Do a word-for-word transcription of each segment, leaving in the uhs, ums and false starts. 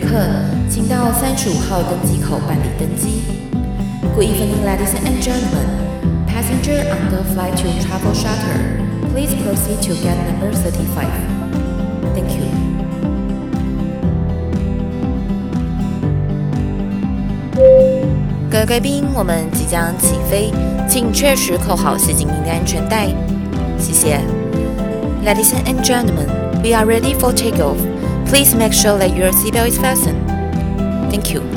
客，请到三十五号登机口办理登机。Good evening, ladies and gentlemen. Passenger on the flight to Travel Charter, please proceed to gate number thirty-five. Thank you. 各位贵宾，我们即将起飞，请确实扣好系紧您的安全带。谢谢。Ladies and gentlemen, we are ready for takeoff. Please make sure that your seatbelt is fastened. Thank you.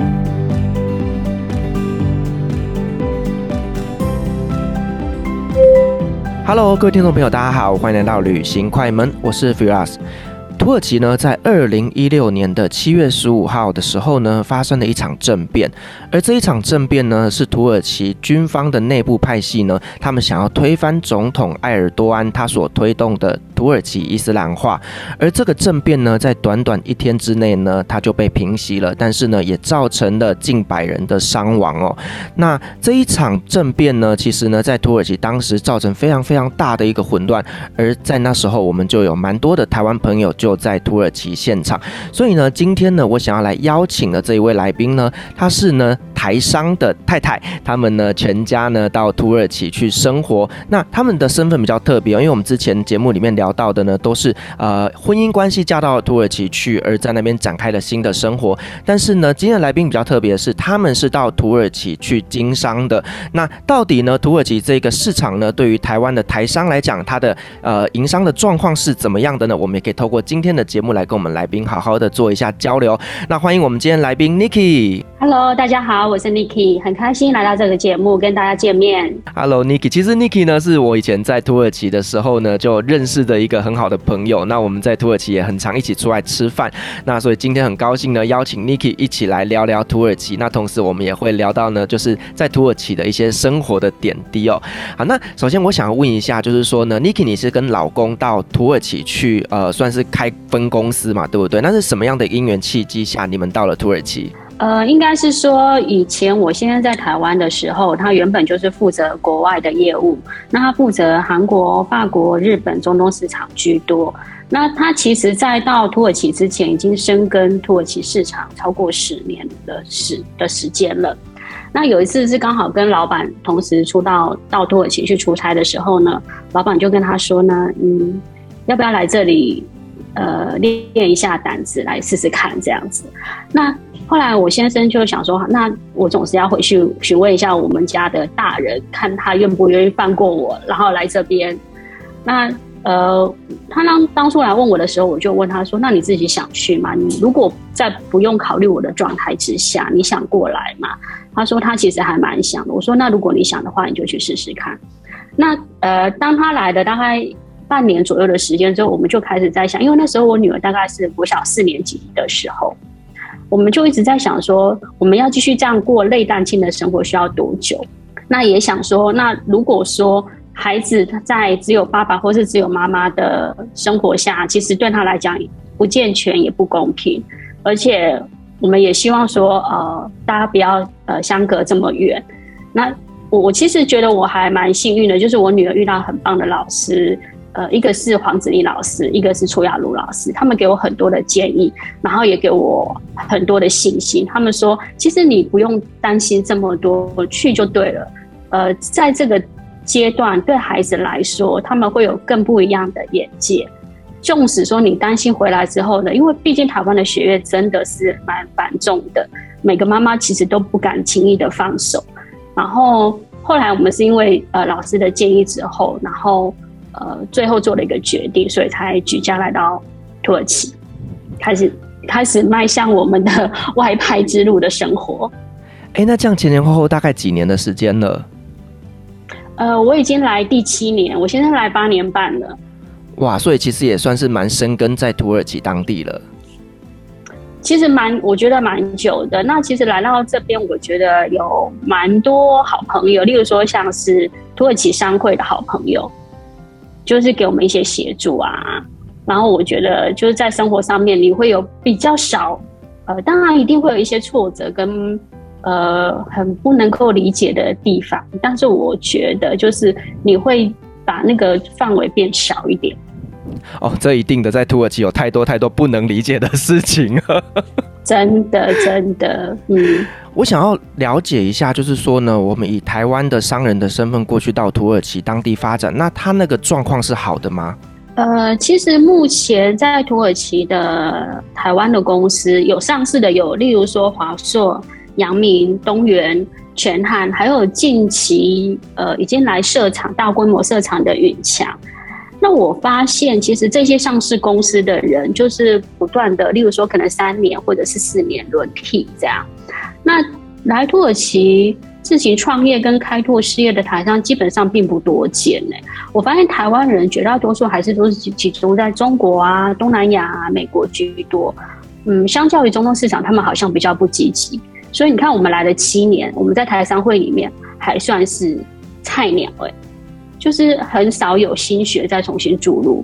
Hello， 各位听众朋友，大家好，欢迎来到旅行快门，我是 Firas。土耳其呢，在二零一六年的七月十五号的时候呢，发生了一场政变，而这一场政变呢，是土耳其军方的内部派系呢，他们想要推翻总统埃尔多安他所推动的土耳其伊斯兰化，而这个政变呢，在短短一天之内呢，它就被平息了，但是呢，也造成了近百人的伤亡哦。那这一场政变呢，其实呢，在土耳其当时造成非常非常大的一个混乱，而在那时候，我们就有蛮多的台湾朋友就在土耳其现场，所以呢，今天呢，我想要来邀请的这一位来宾呢，他是呢台商的太太，他们呢全家呢到土耳其去生活。那他们的身份比较特别，因为我们之前节目里面聊到的呢，都是呃婚姻关系嫁到土耳其去，而在那边展开了新的生活。但是呢，今天的来宾比较特别的是，他们是到土耳其去经商的。那到底呢，土耳其这个市场呢，对于台湾的台商来讲，它的呃营商的状况是怎么样的呢？我们也可以透过今天的节目来跟我们来宾好好的做一下交流。那欢迎我们今天来宾 Niki。Hello， 大家好，我是 Niki， 很开心来到这个节目跟大家见面。 Hello Niki， 其实 Niki 呢是我以前在土耳其的时候呢就认识的一个很好的朋友。那我们在土耳其也很常一起出来吃饭。那所以今天很高兴呢邀请 Niki 一起来聊聊土耳其。那同时我们也会聊到呢就是在土耳其的一些生活的点滴哦。好，那首先我想问一下，就是说呢 Niki 你是跟老公到土耳其去呃算是开分公司嘛，对不对？那是什么样的因缘契机下你们到了土耳其？ 呃，应该是说以前我现在在台湾的时候，他原本就是负责国外的业务，那他负责韩国、法国、日本、中东市场居多。那他其实在到土耳其之前，已经深耕土耳其市场超过十年的时的时间了。那有一次是刚好跟老板同时出到到土耳其去出差的时候呢，老板就跟他说呢，嗯，要不要来这里呃练一下胆子，来试试看这样子。那后来我先生就想说，那我总是要回去询问一下我们家的大人，看他愿不愿意放过我，然后来这边。那呃，他当当初来问我的时候，我就问他说：“那你自己想去吗？你如果在不用考虑我的状态之下，你想过来吗？”他说他其实还蛮想的。我说那如果你想的话，你就去试试看。那呃，当他来的大概半年左右的时间之后，我们就开始在想，因为那时候我女儿大概是国小四年级的时候。我们就一直在想说，我们要继续这样过类单亲的生活需要多久？那也想说，那如果说孩子在只有爸爸或是只有妈妈的生活下，其实对他来讲不健全也不公平，而且我们也希望说，呃，大家不要呃相隔这么远。那我我其实觉得我还蛮幸运的，就是我女儿遇到很棒的老师。呃，一个是黄子丽老师，一个是楚雅茹老师，他们给我很多的建议，然后也给我很多的信心。他们说，其实你不用担心这么多，我去就对了。呃，在这个阶段，对孩子来说，他们会有更不一样的眼界。纵使说你担心回来之后呢，因为毕竟台湾的学业真的是蛮繁重的，每个妈妈其实都不敢轻易的放手。然后后来我们是因为呃老师的建议之后，然后。呃，最后做了一个决定，所以才举家来到土耳其，开始开始迈向我们的外派之路的生活。 哎，那这样前前后后大概几年的时间了？ 呃，我已经来第七年，我现在来八年半了。 哇，所以其实也算是蛮深耕在土耳其当地了。 其实蛮，我觉得蛮久的。那其实来到这边，我觉得有蛮多好朋友，例如说像是土耳其商会的好朋友。就是给我们一些协助啊，然后我觉得就是在生活上面你会有比较少，呃，当然一定会有一些挫折跟呃很不能够理解的地方，但是我觉得就是你会把那个范围变小一点。 哦，这一定的，在土耳其有太多太多不能理解的事情了。 真的真的，嗯。 我想要了解一下，就是说呢，我们以台湾的商人的身份过去到土耳其当地发展，那他那个状况是好的吗？ 呃，其实目前在土耳其的台湾的公司有上市的有，例如说华硕、阳明、东元、全汉，还有近期呃已经来设厂大规模设厂的允强。那我发现，其实这些上市公司的人，就是不断的，例如说可能三年或者是四年轮替这样。那来土耳其自行创业跟开拓事业的台商基本上并不多见呢。我发现台湾人绝大多数还是都是集中在中国啊、东南亚啊、美国居多。嗯，相较于中东市场，他们好像比较不积极。所以你看，我们来了七年，我们在台商会里面还算是菜鸟哎。就是很少有新血再重新注入。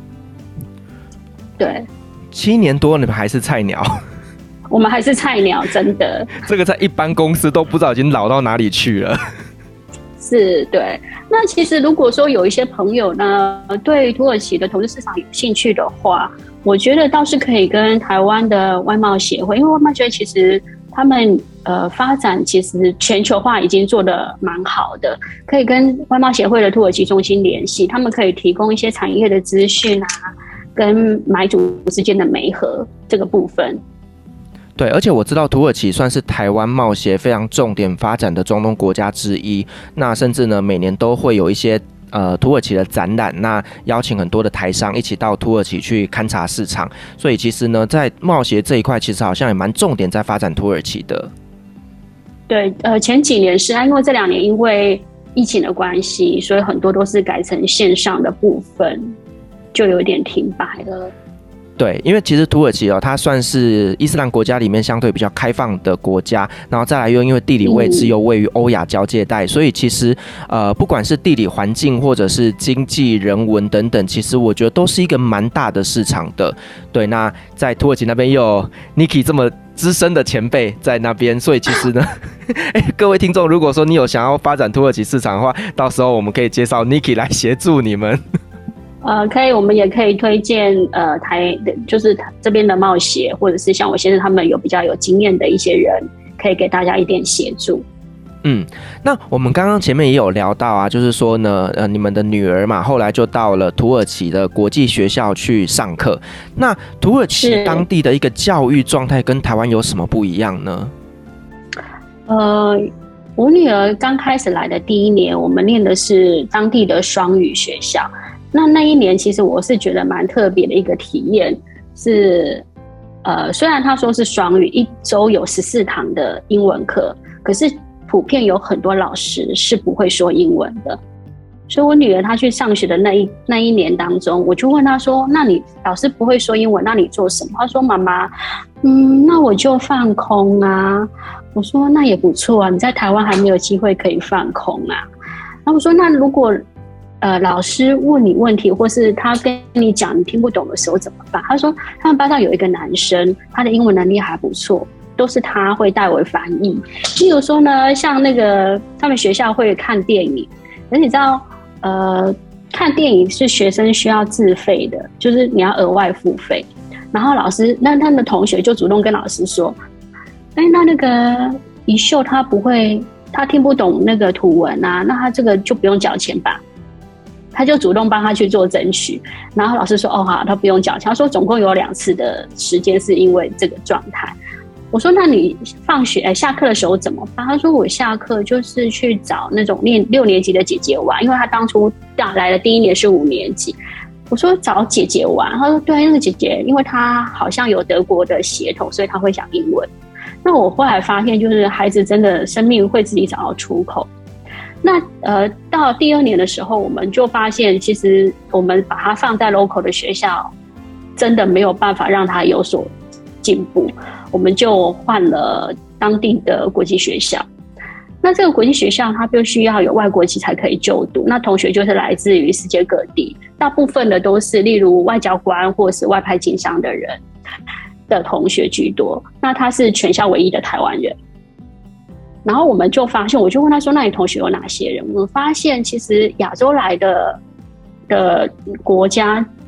对， 七年多你们还是菜鸟。 我们还是菜鸟，真的。 这个在一般公司都不知道已经老到哪里去了。 是，对。那其实如果说有一些朋友呢，对土耳其的投资市场有兴趣的话，我觉得倒是可以跟台湾的外贸协会，因为外贸协会其实他们呃发展其实全球化已经做得蛮好的，可以跟外贸协会的土耳其中心联系，他们可以提供一些产业的资讯啊，跟买主之间的媒合这个部分。 对，而且我知道土耳其算是台湾贸协非常重点发展的中东国家之一，那甚至呢每年都会有一些呃土耳其的展览，那邀请很多的台商一起到土耳其去勘察市场，所以其实呢在贸协这一块其实好像也蛮重点在发展土耳其的。 对，呃前几年是啊，因为这两年因为疫情的关系，所以很多都是改成线上的部分，就有点停摆了。 对，因为其实土耳其哦，它算是伊斯兰国家里面相对比较开放的国家，然后再来又因为地理位置又位于欧亚交界带，嗯、所以其实呃，不管是地理环境或者是经济、人文等等，其实我觉得都是一个蛮大的市场的。对，那在土耳其那边又有 Niki 这么资深的前辈在那边，所以其实呢，欸、各位听众，如果说你有想要发展土耳其市场的话，到时候我们可以介绍 Niki 来协助你们。 呃，可以，我们也可以推荐呃台就是这边的贸协，或者是像我先生他们有比较有经验的一些人，可以给大家一点协助。 嗯，那我们刚刚前面也有聊到啊，就是说呢，呃，你们的女儿嘛，后来就到了土耳其的国际学校去上课。那土耳其当地的一个教育状态跟台湾有什么不一样呢？ 呃，我女儿刚开始来的第一年，我们念的是当地的双语学校。那那一年，其实我是觉得蛮特别的一个体验，是，呃，虽然他说是双语，一周有十四堂的英文课，可是普遍有很多老师是不会说英文的。所以我女儿她去上学的那一那一年当中，我就问她说：“那你老师不会说英文，那你做什么？”她说：“妈妈，嗯，那我就放空啊。”我说：“那也不错啊，你在台湾还没有机会可以放空啊。”然后我说：“那如果……”呃，老师问你问题，或是他跟你讲你听不懂的时候怎么办？他说他们班上有一个男生，他的英文能力还不错，都是他会代为翻译。例如说呢，像那个他们学校会看电影，可是你知道，呃，看电影是学生需要自费的，就是你要额外付费。然后老师，那他们的同学就主动跟老师说：“哎，那那个一秀他不会，他听不懂那个图文啊，那他这个就不用缴钱吧？”他就主动帮他去做争取，然后老师说：“哦好，他不用缴钱。”他说总共有两次的时间是因为这个状态。我说：“那你放学、欸、下课的时候怎么办？”他说：“我下课就是去找那种念六年级的姐姐玩，因为他当初来的第一年是五年级。”我说：“找姐姐玩。”他说：“对，那个姐姐，因为她好像有德国的血统，所以她会讲英文。”那我后来发现，就是孩子真的生命会自己找到出口。那呃，到第二年的时候，我们就发现，其实我们把它放在 local 的学校，真的没有办法让它有所进步，我们就换了当地的国际学校。那这个国际学校，它必须要有外国籍才可以就读。那同学就是来自于世界各地，大部分的都是例如外交官或是外派经商的人的同学居多。那他是全校唯一的台湾人。然后我们就发现，我就问他说：“那你同学有哪些人？”我们发现，其实亚洲来的的国家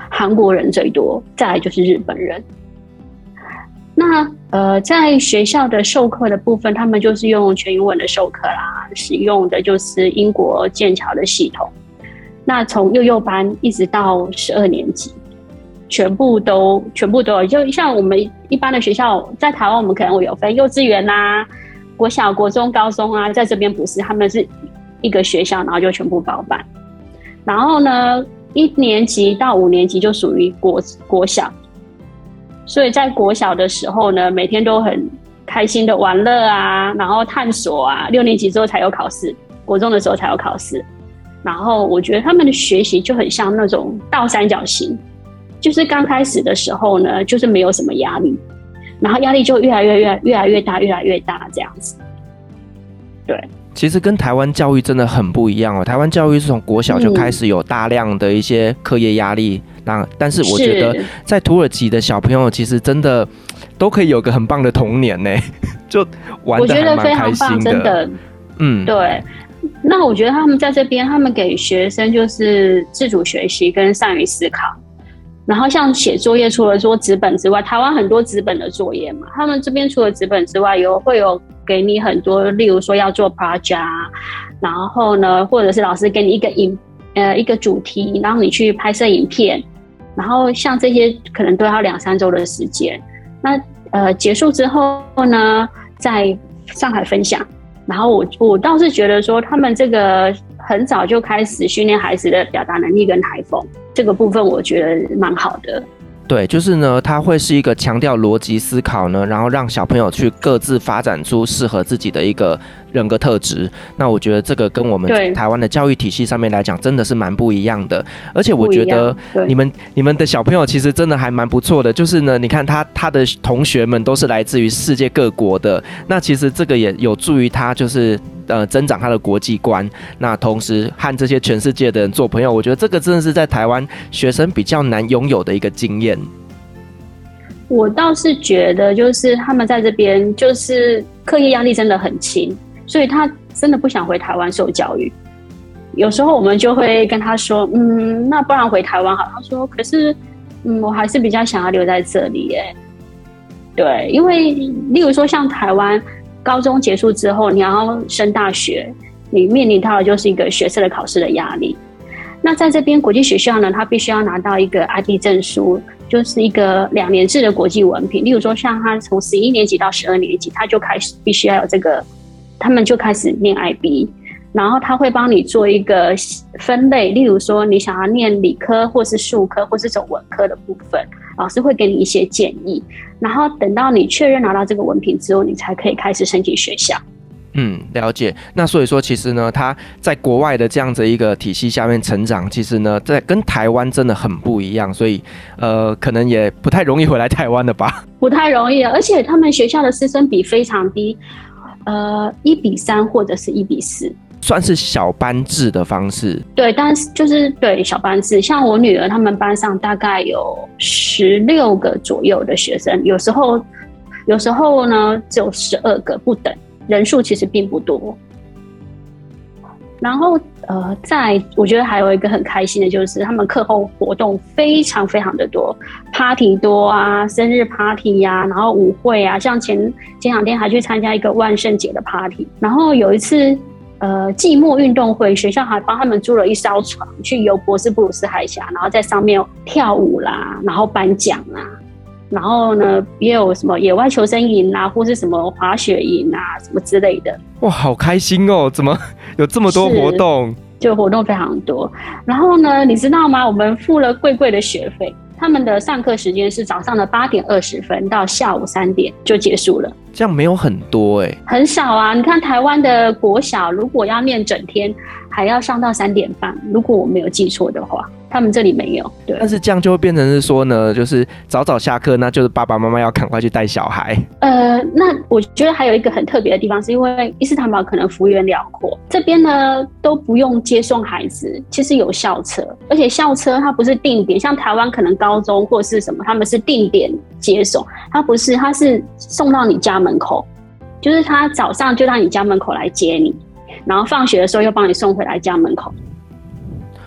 韩国人最多，再来就是日本人。那呃，在学校的授课的部分，他们就是用全英文的授课啦，使用的就是英国剑桥的系统。那从幼幼班一直到十二年级，全部都全部都有。就像我们一般的学校，在台湾我们可能会有分幼稚园啦、国小、国中、高中啊，在这边不是，他们是一个学校，然后就全部包办。然后呢，一年级到五年级就属于国国小。所以在国小的时候呢，每天都很开心的玩乐啊，然后探索啊。六年级之后才有考试，国中的时候才有考试。然后我觉得他们的学习就很像那种倒三角形，就是刚开始的时候呢，就是没有什么压力，然后压力就越来越越越来越大，越来越大这样子。对。 其实跟台湾教育真的很不一样哦。台湾教育是从国小就开始有大量的一些课业压力，那、嗯、但是我觉得在土耳其的小朋友其实真的都可以有个很棒的童年呢，就玩得还蛮开心的。我觉得非常棒，真的。嗯，对。那我觉得他们在这边，他们给学生就是自主学习跟善于思考。然后像写作业，除了说纸本之外，台湾很多纸本的作业嘛，他们这边除了纸本之外，有会有给你很多，例如说要做 project 啊，然后呢，或者是老师给你一个影呃一个主题，然后你去拍摄影片，然后像这些可能都要两三周的时间。那呃结束之后呢，在上海分享。然后我我倒是觉得说，他们这个很早就开始训练孩子的表达能力跟台风这个部分，我觉得蛮好的。对，就是呢，它会是一个强调逻辑思考呢，然后让小朋友去各自发展出适合自己的一个人格特质。那我觉得这个跟我们台湾的教育体系上面来讲，真的是蛮不一样的。而且我觉得你们你们的小朋友其实真的还蛮不错的，就是呢，你看他他的同学们都是来自于世界各国的，那其实这个也有助于他就是呃增长他的国际观。那同时和这些全世界的人做朋友，我觉得这个真的是在台湾学生比较难拥有的一个经验。我倒是觉得，就是他们在这边就是课业压力真的很轻，所以他真的不想回台湾受教育。有时候我们就会跟他说，嗯，那不然回台湾好。他说，可是，嗯，我还是比较想要留在这里耶。对，因为例如说像台湾高中结束之后，你要升大学，你面临到的就是一个学测的考试的压力。那在这边国际学校呢，他必须要拿到一个 I B 证书，就是一个两年制的国际文凭。例如说像他从十一年级到十二年级，他就开始必须要有这个，他们就开始念 I B， 然后他会帮你做一个分类，例如说你想要念理科或是数科或是走文科的部分，老师会给你一些建议，然后等到你确认拿到这个文凭之后，你才可以开始申请学校。嗯，了解。那所以说，其实呢，他在国外的这样子一个体系下面成长，其实呢，在跟台湾真的很不一样，所以呃，可能也不太容易回来台湾了吧？不太容易，而且他们学校的师生比非常低，呃，一比三或者是一比四，算是小班制的方式。对，但是就是对小班制，像我女儿他们班上大概有十六个左右的学生，有时候有时候呢只有十二个不等。人数其实并不多，然后呃，在我觉得还有一个很开心的就是他们课后活动非常非常的多 ，party 多啊，生日 party 呀、啊，然后舞会啊，像前前两天还去参加一个万圣节的 party， 然后有一次呃季末运动会，学校还帮他们租了一艘船去游博斯布鲁斯海峡，然后在上面跳舞啦，然后颁奖啦。然后呢，也有什么野外求生营啊，或是什么滑雪营啊，什么之类的。哇，好开心哦！怎么有这么多活动？就活动非常多。然后呢，你知道吗？我们付了贵贵的学费，他们的上课时间是早上的八点二十分到下午三点就结束了。这样没有很多哎、欸，很少啊！你看台湾的国小，如果要念整天，还要上到三点半。如果我没有记错的话。他们这里没有，对。但是这样就会变成是说呢，就是早早下课，那就是爸爸妈妈要赶快去带小孩。呃，那我觉得还有一个很特别的地方，是因为伊斯坦堡可能幅员辽阔，这边呢都不用接送孩子，其实有校车，而且校车它不是定点，像台湾可能高中或是什么，他们是定点接送，它不是，它是送到你家门口，就是他早上就到你家门口来接你，然后放学的时候又帮你送回来家门口。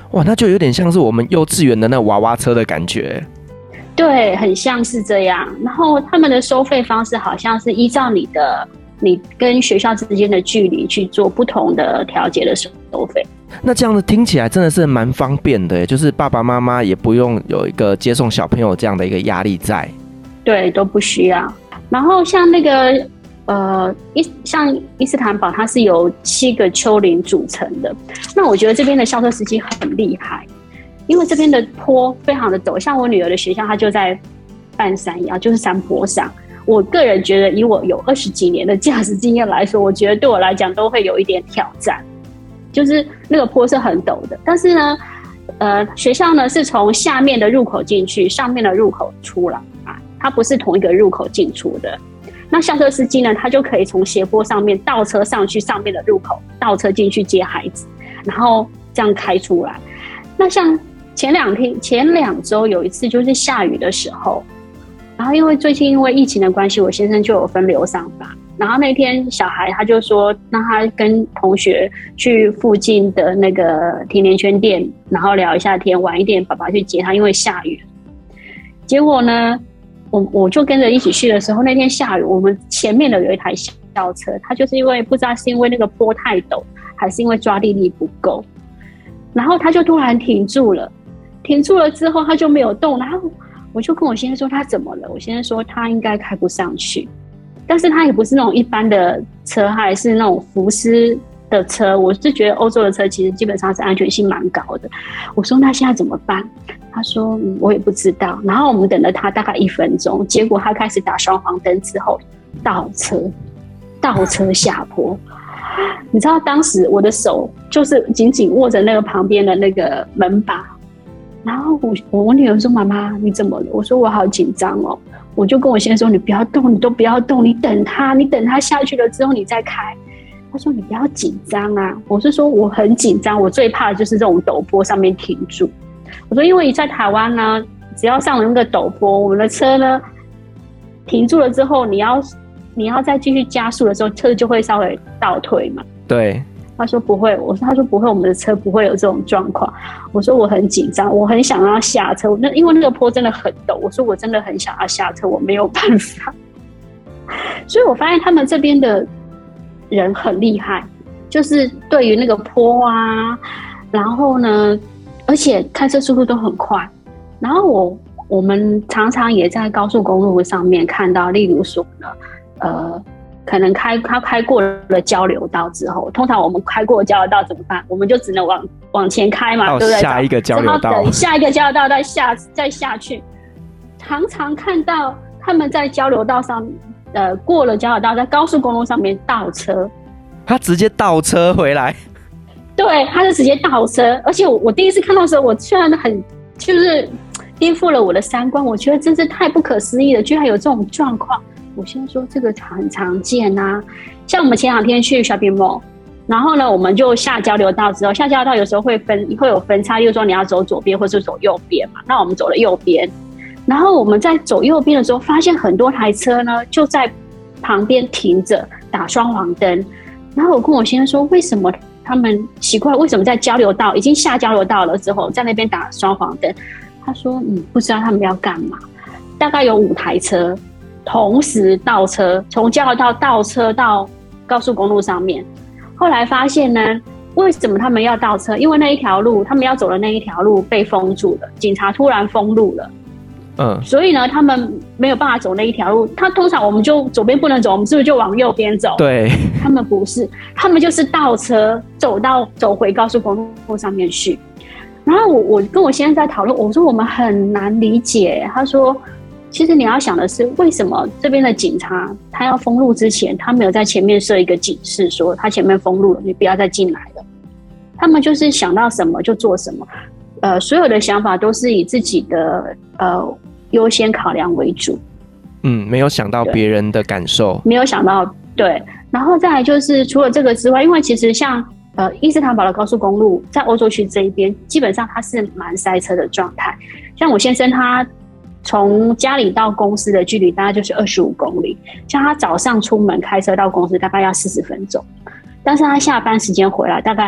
哇，那就有点像是我们幼稚园的那娃娃车的感觉。 对，很像是这样。然后他们的收费方式好像是依照你的你跟学校之间的距离去做不同的调节的收费。 那这样子听起来真的是蛮方便的，就是爸爸妈妈也不用有一个接送小朋友这样的一个压力在。 对，都不需要。然后像那个呃，像伊斯坦堡，它是由七个丘陵组成的。那我觉得这边的校车司机很厉害，因为这边的坡非常的陡，像我女儿的学校，它就在半山腰，就是山坡上。我个人觉得，以我有二十几年的驾驶经验来说，我觉得对我来讲都会有一点挑战，就是那个坡是很陡的。但是呢，呃，学校呢是从下面的入口进去，上面的入口出来，它不是同一个入口进出的。那校车司机呢，他就可以从斜坡上面倒车上去上面的入口，倒车进去接孩子，然后这样开出来。那像前两天、前两周有一次就是下雨的时候，然后因为最近因为疫情的关系，我先生就有分流上班。然后那天小孩他就说，让他跟同学去附近的那个甜甜圈店，然后聊一下天，晚一点爸爸去接他，因为下雨。结果呢，我我就跟着一起去的时候，那天下雨，我们前面的有一台校车，他就是因为不知道是因为那个坡太陡，还是因为抓地力不够，然后他就突然停住了。停住了之后，他就没有动，然后我就跟我先生说他怎么了？我先生说他应该开不上去，但是他也不是那种一般的车，他还是那种福斯的车。我是觉得欧洲的车其实基本上是安全性蛮高的。我说那现在怎么办？他说、嗯、我也不知道。然后我们等了他大概一分钟，结果他开始打双黄灯之后倒车，倒车下坡。你知道当时我的手就是紧紧握着那个旁边的那个门把。然后我我女儿说妈妈你怎么了？我说我好紧张哦。我就跟我先生说你不要动，你都不要动，你等他，你等他下去了之后你再开。他说你不要紧张啊。我是说我很紧张，我最怕的就是这种陡坡上面停住。我说因为在台湾呢，只要上了那个陡坡，我们的车呢停住了之后，你要你要再继续加速的时候，车就会稍微倒退嘛。 对。 他说不会，我说他说不会，我们的车不会有这种状况。我说我很紧张，我很想要下车，那因为那个坡真的很陡，我说我真的很想要下车，我没有办法。所以我发现他们这边的人很厉害，就是对于那个坡啊，然后呢，而且开车速度都很快。然后我我们常常也在高速公路上面看到，例如说呢，呃。可能开他开过了交流道之后，通常我们开过交流道怎么办？我们就只能往往前开嘛，对不对？ 下一个交流道， 等下一个交流道再下再下去。常常看到他们在交流道上，呃，过了交流道，在高速公路上面倒车。 他直接倒车回来？ 对，他是直接倒车。而且我我第一次看到的时候，我虽然很就是颠覆了我的三观，我觉得真是太不可思议了，居然有这种状况。我先说这个很常见啊，像我们前两天去 shopping mall， 然后呢，我们就下交流道之后，下交流道有时候会分会有分叉，就是说你要走左边或是走右边嘛。那我们走了右边，然后我们在走右边的时候，发现很多台车呢就在旁边停着打双黄灯。然后我跟我先生说，为什么他们奇怪，为什么在交流道已经下交流道了之后，在那边打双黄灯？他说，嗯，不知道他们要干嘛。大概有五台车。同时倒车，从交流道倒车到高速公路上面。后来发现呢，为什么他们要倒车？因为那一条路，他们要走的那一条路被封住了，警察突然封路了。嗯，所以呢，他们没有办法走那一条路。他通常我们就左边不能走，我们是不是就往右边走？ 对， 他们不是，他们就是倒车走到走回高速公路上面去。然后我我跟我先生在讨论，我说我们很难理解。他说。其实你要想的是，为什么这边的警察他要封路之前，他没有在前面设一个警示，说他前面封路了，你不要再进来了。他们就是想到什么就做什么，呃，所有的想法都是以自己的呃优先考量为主。 嗯，没有想到别人的感受， 没有想到对。然后再来就是除了这个之外，因为其实像呃伊斯坦堡的高速公路在欧洲区这一边，基本上它是蛮塞车的状态。像我先生他。从家里到公司的距离大概就是二十五公里，像他早上出门开车到公司大概要四十分钟，但是他下班时间回来大概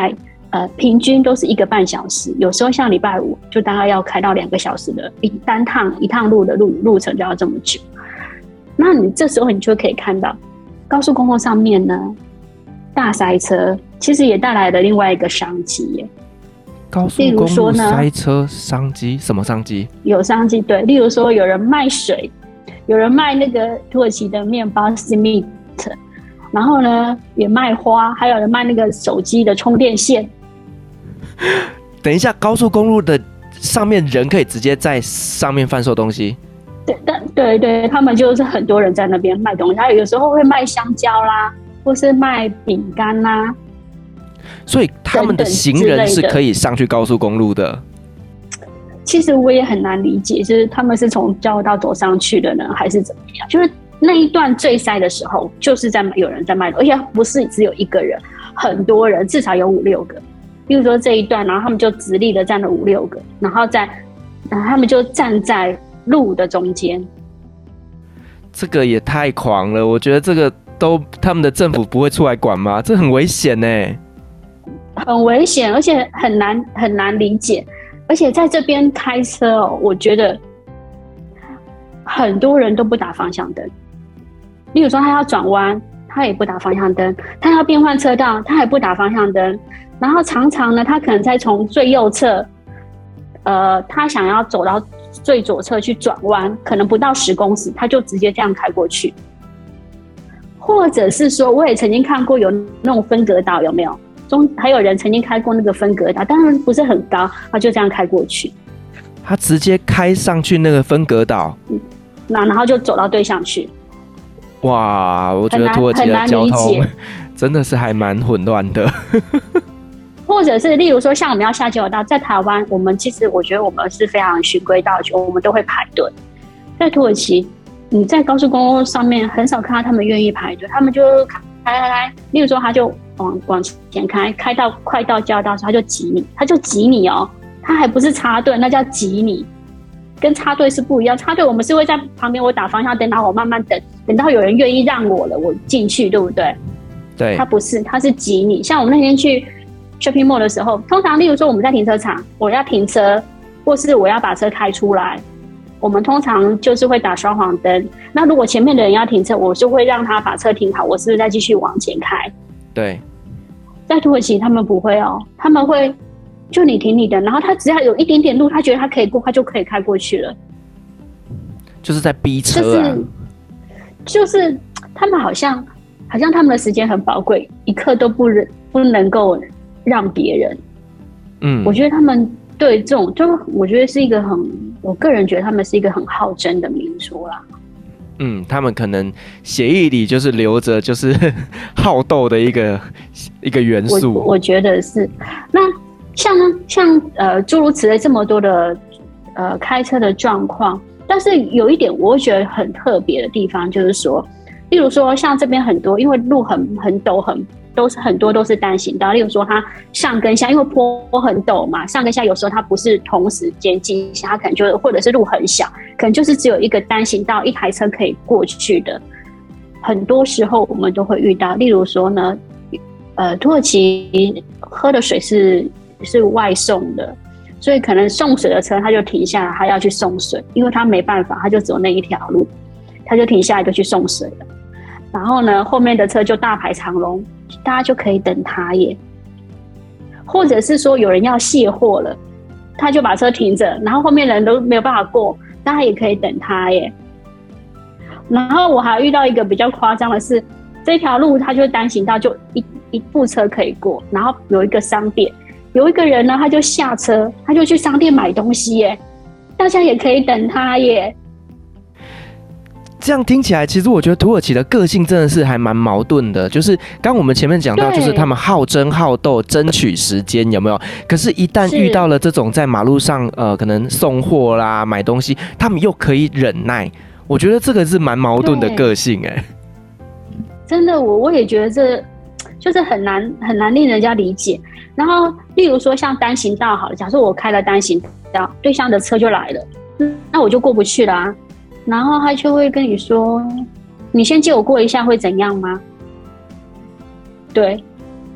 呃，平均都是一个半小时，有时候像礼拜五就大概要开到两个小时的一单趟一趟路的路路程就要这么久。那你这时候你就可以看到高速公路上面呢大塞车，其实也带来了另外一个商机耶。 高速公路塞车商机，什么商机？ 有商机，对，例如说有人卖水，有人卖那个土耳其的面包 simit， 然后呢也卖花，还有人卖那个手机的充电线。 等一下，高速公路的上面人可以直接在上面贩售东西？ 对，对对，他们就是很多人在那边卖东西，他有时候会卖香蕉啦，或是卖饼干啦。 所以他们的行人是可以上去高速公路的。 其实我也很难理解，就是他们是从交流道走上去的呢，还是怎么样？就是那一段最塞的时候，就是在有人在卖，而且不是只有一个人，很多人，至少有五六个。比如说这一段，然后他们就直立的站了五六个，然后在，然后他们就站在路的中间。 这个也太狂了，我觉得这个都他们的政府不会出来管吗？这很危险呢。 很危险，而且很难很难理解。而且在这边开车哦，我觉得很多人都不打方向灯。例如说，他要转弯，他也不打方向灯；他要变换车道，他也不打方向灯。然后常常呢，他可能在从最右侧，呃，他想要走到最左侧去转弯，可能不到十公尺，他就直接这样开过去。或者是说，我也曾经看过有那种分隔岛，有没有？中还有人曾经开过那个分隔岛，当然不是很高，他就这样开过去。 他直接开上去那个分隔岛， 嗯，那然后就走到对向去。 哇，我觉得土耳其的交通真的是还蛮混乱的。 或者是例如说，像我们要下交流道，在台湾，我们其实我觉得我们是非常循规蹈矩，我们都会排队。在土耳其，你在高速公路上面很少看到他们愿意排队，他们就开开开，例如说他就往往前开，开到快到交流道的时候他就挤你，他就挤你哦，他还不是插队，那叫挤你，跟插队是不一样。插队我们是会在旁边我打方向灯，然后我慢慢等，等到有人愿意让我了，我进去，对不对？ 对， 他不是，他是挤你。像我们那天去 shopping mall 的时候，通常例如说我们在停车场，我要停车，或是我要把车开出来，我们通常就是会打双黄灯。那如果前面的人要停车，我就会让他把车停好，我是不是再继续往前开？ 对， 在土耳其他们不会哦，他们会就你停你的，然后他只要有一点点路，他觉得他可以过，他就可以开过去了。 就是在逼车啊， 就是、就是他们好像好像他们的时间很宝贵，一刻都不不能够让别人。嗯，我觉得他们对这种，就我觉得是一个很，我个人觉得他们是一个很好争的民族啦。 嗯，他们可能血液里就是留着就是好斗的一个一个元素。 我, 我觉得是。那像像呃诸如此类这么多的呃开车的状况，但是有一点我觉得很特别的地方，就是说，例如说像这边很多，因为路很很陡很。都是很多都是单行道，例如说它上跟下，因为坡很陡嘛，上跟下有时候它不是同时间进行，它可能就或者是路很小，可能就是只有一个单行道，一台车可以过去的。很多时候我们都会遇到，例如说呢，呃，土耳其喝的水是是外送的，所以可能送水的车他就停下来，他要去送水，因为他没办法，他就只有那一条路，他就停下来就去送水了。然后呢，后面的车就大排长龙，大家就可以等他耶。或者是说有人要卸货了，他就把车停着，然后后面人都没有办法过，大家也可以等他耶。然后我还遇到一个比较夸张的是，这条路它就是单行道，就一一部车可以过，然后有一个商店，有一个人呢他就下车，他就去商店买东西耶，大家也可以等他耶。 这样听起来，其实我觉得土耳其的个性真的是还蛮矛盾的。就是刚我们前面讲到，就是他们好争好斗，争取时间，有没有？可是，一旦遇到了这种在马路上，呃，可能送货啦、买东西，他们又可以忍耐。我觉得这个是蛮矛盾的个性、欸，哎， 真的，我我也觉得这就是很难很难令人家理解。然后，例如说像单行道好了，假设我开了单行道，对向的车就来了，那我就过不去啦、啊。然后他就会跟你说：“你先借我过一下，会怎样吗？”对，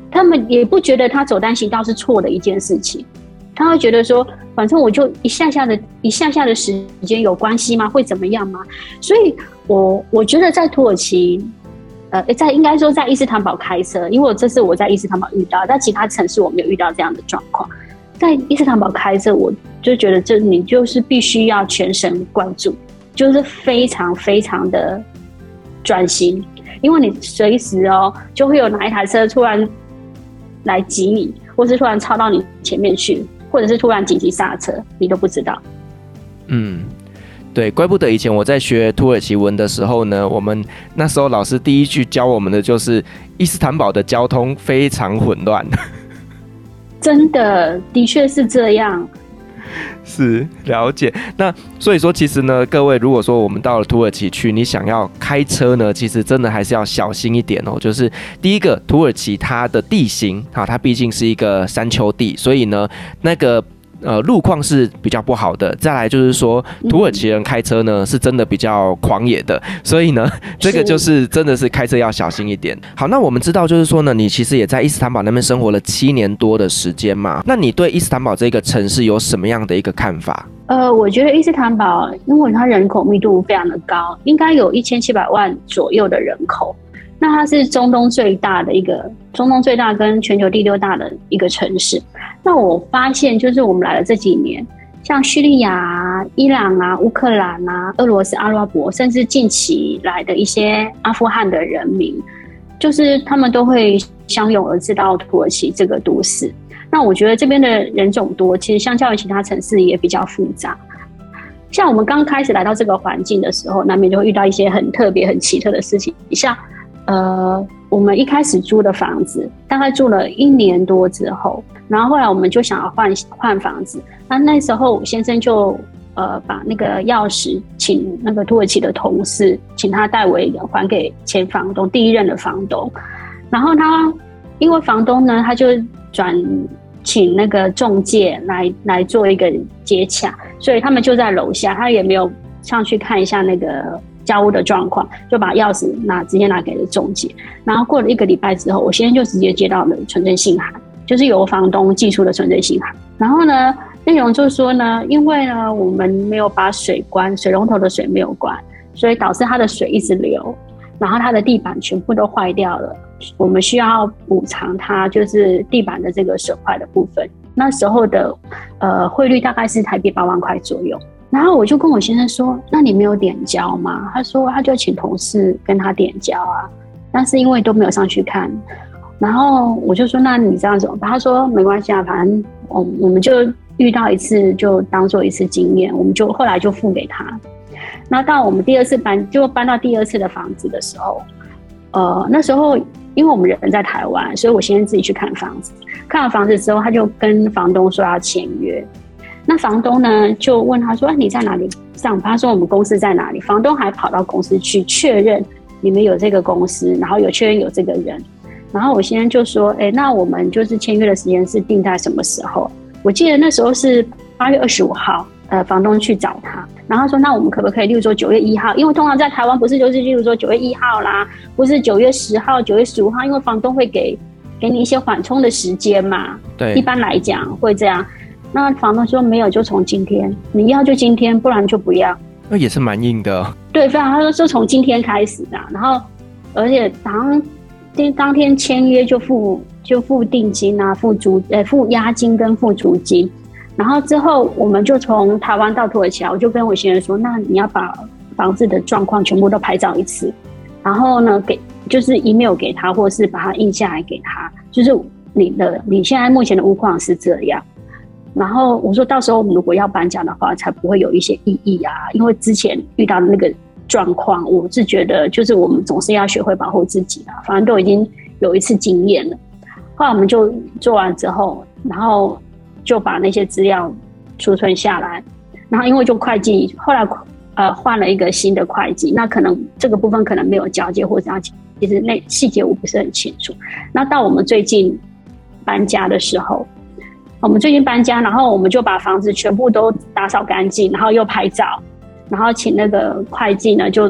他们也不觉得他走单行道是错的一件事情，他会觉得说，反正我就一下下的一下下的时间有关系吗？会怎么样吗？所以我我觉得在土耳其，呃，在应该说在伊斯坦堡开车，因为这是我在伊斯坦堡遇到，在其他城市我没有遇到这样的状况。在伊斯坦堡开车，我就觉得这你就是必须要全神贯注，就是非常非常的专心，因为你随时哦就会有哪一台车突然来挤你，或是突然超到你前面去，或者是突然紧急刹车，你都不知道。 嗯，对，怪不得以前我在学土耳其文的时候呢，我们那时候老师第一句教我们的就是伊斯坦堡的交通非常混乱。 真的，的确是这样。 是，了解。那所以说，其实呢，各位，如果说我们到了土耳其去，你想要开车呢，其实真的还是要小心一点哦。就是第一个，土耳其它的地形啊，它毕竟是一个山丘地，所以呢，那个。呃，路况是比较不好的。再来就是说，土耳其人开车呢是真的比较狂野的，所以呢，这个就是真的是开车要小心一点。好，那我们知道就是说呢，你其实也在伊斯坦堡那边生活了七年多的时间嘛。那你对伊斯坦堡这个城市有什么样的一个看法？ 呃，我觉得伊斯坦堡，因为它人口密度非常的高，应该有一千七百万左右的人口。那它是中东最大的一个，中东最大跟全球第六大的一个城市。那我发现，就是我们来了这几年，像叙利亚啊、伊朗啊、乌克兰啊、俄罗斯、阿拉伯，甚至近期来的一些阿富汗的人民，就是他们都会相拥而至到土耳其这个都市。那我觉得这边的人种多，其实相较于其他城市也比较复杂。像我们刚开始来到这个环境的时候，难免就会遇到一些很特别、很奇特的事情，像。呃，我们一开始租的房子，大概住了一年多之后，然后后来我们就想要换换房子。那那时候先生就呃把那个钥匙请那个土耳其的同事，请他代为还给前房东，第一任的房东。然后他因为房东呢，他就转请那个中介来来做一个接洽，所以他们就在楼下，他也没有上去看一下那个。家务的状况，就把钥匙拿直接拿给了中介。然后过了一个礼拜之后，我先生就直接接到了存证信函，就是由房东寄出的存证信函。然后呢，内容就是说呢，因为呢我们没有把水关，水龙头的水没有关，所以导致它的水一直流，然后它的地板全部都坏掉了。我们需要补偿它，就是地板的这个损坏的部分。那时候的呃汇率大概是台币八万块左右。然后我就跟我先生说，那你没有点交吗？他说他就请同事跟他点交啊，但是因为都没有上去看。然后我就说，那你这样怎么办？他说没关系啊，反正我我们就遇到一次就当做一次经验，我们就后来就付给他。那到我们第二次搬就搬到第二次的房子的时候，呃那时候因为我们人在台湾，所以我先自己去看房子。看完房子之后，他就跟房东说要签约。那房东呢就问他说、啊、你在哪里上班？他说我们公司在哪里？房东还跑到公司去确认你们有这个公司，然后有确认有这个人。然后我先生就说哎，那我们就是签约的时间是定在什么时候？我记得那时候是八月二十五号，呃，房东去找他，然后他说那我们可不可以例如说九月一号，因为通常在台湾不是就是例如说九月一号啦，或是九月十号、九月十五号，因为房东会给给你一些缓冲的时间嘛，对，一般来讲会这样。那房东说没有，就从今天，你要就今天，不然就不要。 那也是蛮硬的。 对，非常，他说就从今天开始的，然后而且当当天签约就付就付定金啊，付租呃付押金跟付租金，然后之后我们就从台湾到土耳其来，我就跟我先生说，那你要把房子的状况全部都拍照一次，然后呢给就是 email 给他，或是把它印下来给他，就是你的你现在目前的屋况是这样。然后我说到时候我们如果要搬家的话才不会有一些异议啊，因为之前遇到的那个状况，我是觉得就是我们总是要学会保护自己啦，反正都已经有一次经验了。后来我们就做完之后，然后就把那些资料储存下来，然后因为就会计后来呃换了一个新的会计，那可能这个部分可能没有交接，或者要其实那细节我不是很清楚。那到我们最近搬家的时候，我们最近搬家，然后我们就把房子全部都打扫干净，然后又拍照，然后请那个会计呢就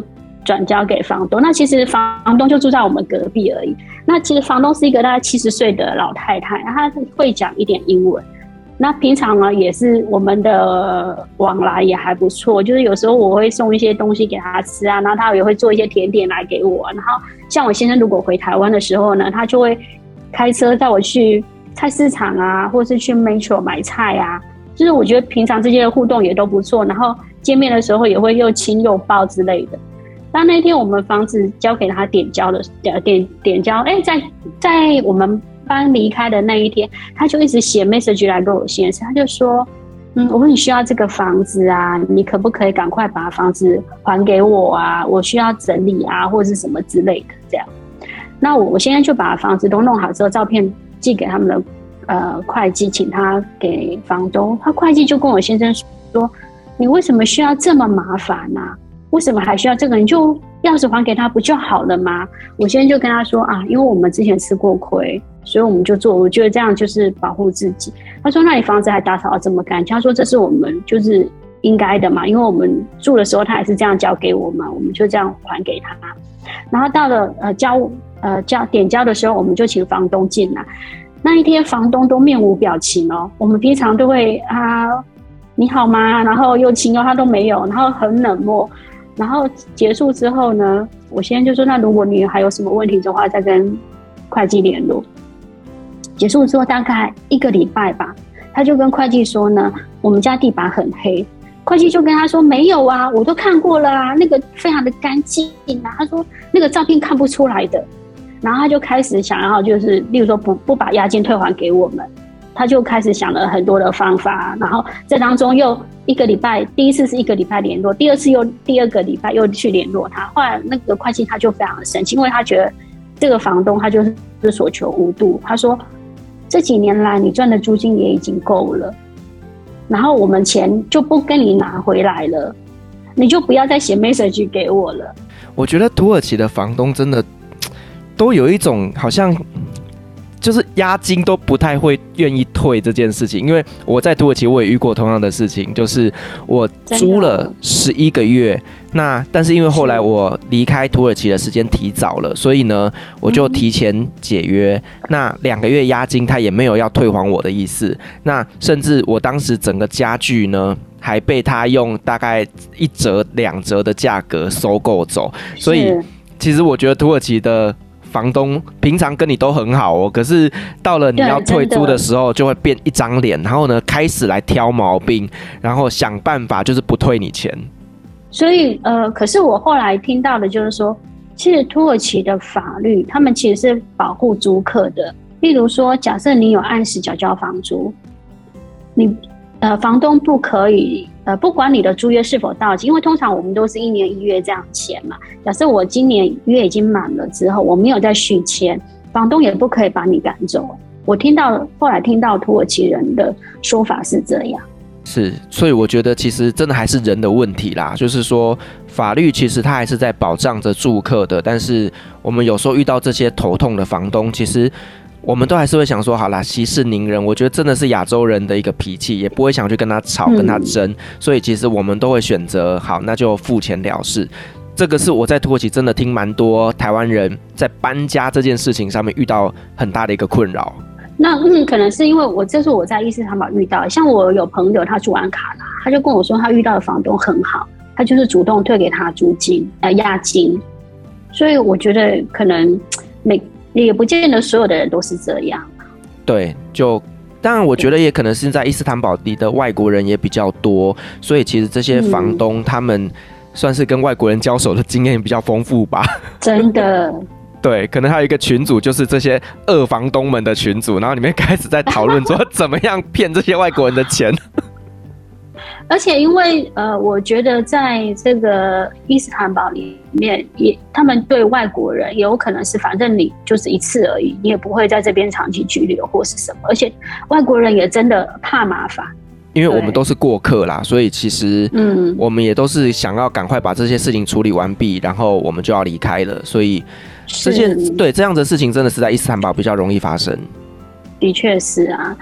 转交给房东。那其实房东就住在我们隔壁而已。那其实房东是一个大概七十岁的老太太，她会讲一点英文。那平常呢，也是我们的往来也还不错，就是有时候我会送一些东西给她吃啊，然后她也会做一些甜点来给我。然后像我先生如果回台湾的时候呢，他就会开车带我去菜市场啊，或是去 Metro 买菜啊。就是我觉得平常这些互动也都不错，然后见面的时候也会又亲又抱之类的。但那天我们房子交给他点交的点点交，哎，在在我们搬离开的那一天，他就一直写 message 来给我先生，他就说，嗯，我很需要这个房子啊，你可不可以赶快把房子还给我啊？我需要整理啊，或者是什么之类的这样。那我我现在就把房子都弄好之后，照片寄给他们的呃会计，请他给房东。他会计就跟我先生说，你为什么需要这么麻烦啊？为什么还需要这个？你就钥匙还给他不就好了吗？我先生就跟他说啊，因为我们之前吃过亏，所以我们就做，我觉得这样就是保护自己。他说，那你房子还打扫得这么干净？他说这是我们就是应该的嘛，因为我们住的时候他也是这样交给我们，我们就这样还给他。然后到了呃交呃交点交的时候，我们就请房东进来。那一天房东都面无表情哦，我们平常都会啊你好吗，然后又亲哦，他都没有，然后很冷漠。然后结束之后呢，我先生就说，那如果你还有什么问题的话，再跟会计联络。结束之后大概一个礼拜吧，他就跟会计说呢，我们家地板很黑。会计就跟他说，没有啊，我都看过了啊，那个非常的干净啊。他说那个照片看不出来的。然后他就开始想要就是例如说不不把押金退还给我们，他就开始想了很多的方法。然后这当中又一个礼拜，第一次是一个礼拜联络，第二次又第二个礼拜又去联络他。后来那个会计他就非常的生气，因为他觉得这个房东他就是所求无度。他说这几年来你赚的租金也已经够了，然后我们钱就不跟你拿回来了，你就不要再写 message 给我了。 我觉得土耳其的房东真的都有一种好像就是押金都不太会愿意退这件事情。因为我在土耳其我也遇过同样的事情，就是我租了十一个月，那但是因为后来我离开土耳其的时间提早了，所以呢我就提前解约，嗯、那两个月押金他也没有要退还我的意思，那甚至我当时整个家具呢还被他用大概一折两折的价格收购走。所以其实我觉得土耳其的房东平常跟你都很好哦，可是到了你要退租的时候就会变一张脸，然后呢开始来挑毛病，然后想办法就是不退你钱。 所以呃，可是我后来听到的就是说，其实土耳其的法律他们其实是保护租客的。例如说假设你有按时缴交房租，你呃房东不可以呃，不管你的租约是否到期，因为通常我们都是一年一月这样签嘛。假设我今年约已经满了之后，我没有再续签，房东也不可以把你赶走。我听到后来听到土耳其人的说法是这样。 是，所以我觉得其实真的还是人的问题啦，就是说法律其实它还是在保障着住客的，但是我们有时候遇到这些头痛的房东，其实我们都还是会想说，好啦，息事宁人。我觉得真的是亚洲人的一个脾气，也不会想去跟他吵、跟他争，嗯、所以其实我们都会选择好，那就付钱了事。这个是我在土耳其真的听蛮多台湾人在搬家这件事情上面遇到很大的一个困扰。 那嗯，可能是因为我这是我在伊斯坦堡遇到的，像我有朋友他住安卡拉，他就跟我说他遇到的房东很好，他就是主动退给他租金呃押金，所以我觉得可能每。也不见得所有的人都是这样。对， 就当然我觉得也可能是在伊斯坦堡里的外国人也比较多，所以其实这些房东他们算是跟外国人交手的经验比较丰富吧。 真的。 对，可能还有一个群组，就是这些恶房东们的群组，然后里面开始在讨论说怎么样骗这些外国人的钱。 而且因为呃，我觉得在这个伊斯坦堡里面，也他们对外国人也有可能是，反正你就是一次而已，你也不会在这边长期居留或是什么。而且外国人也真的怕麻烦， 因为我们都是过客啦，所以其实嗯，我们也都是想要赶快把这些事情处理完毕，然后我们就要离开了。所以这件对这样的事情真的是在伊斯坦堡比较容易发生。 的确是啊。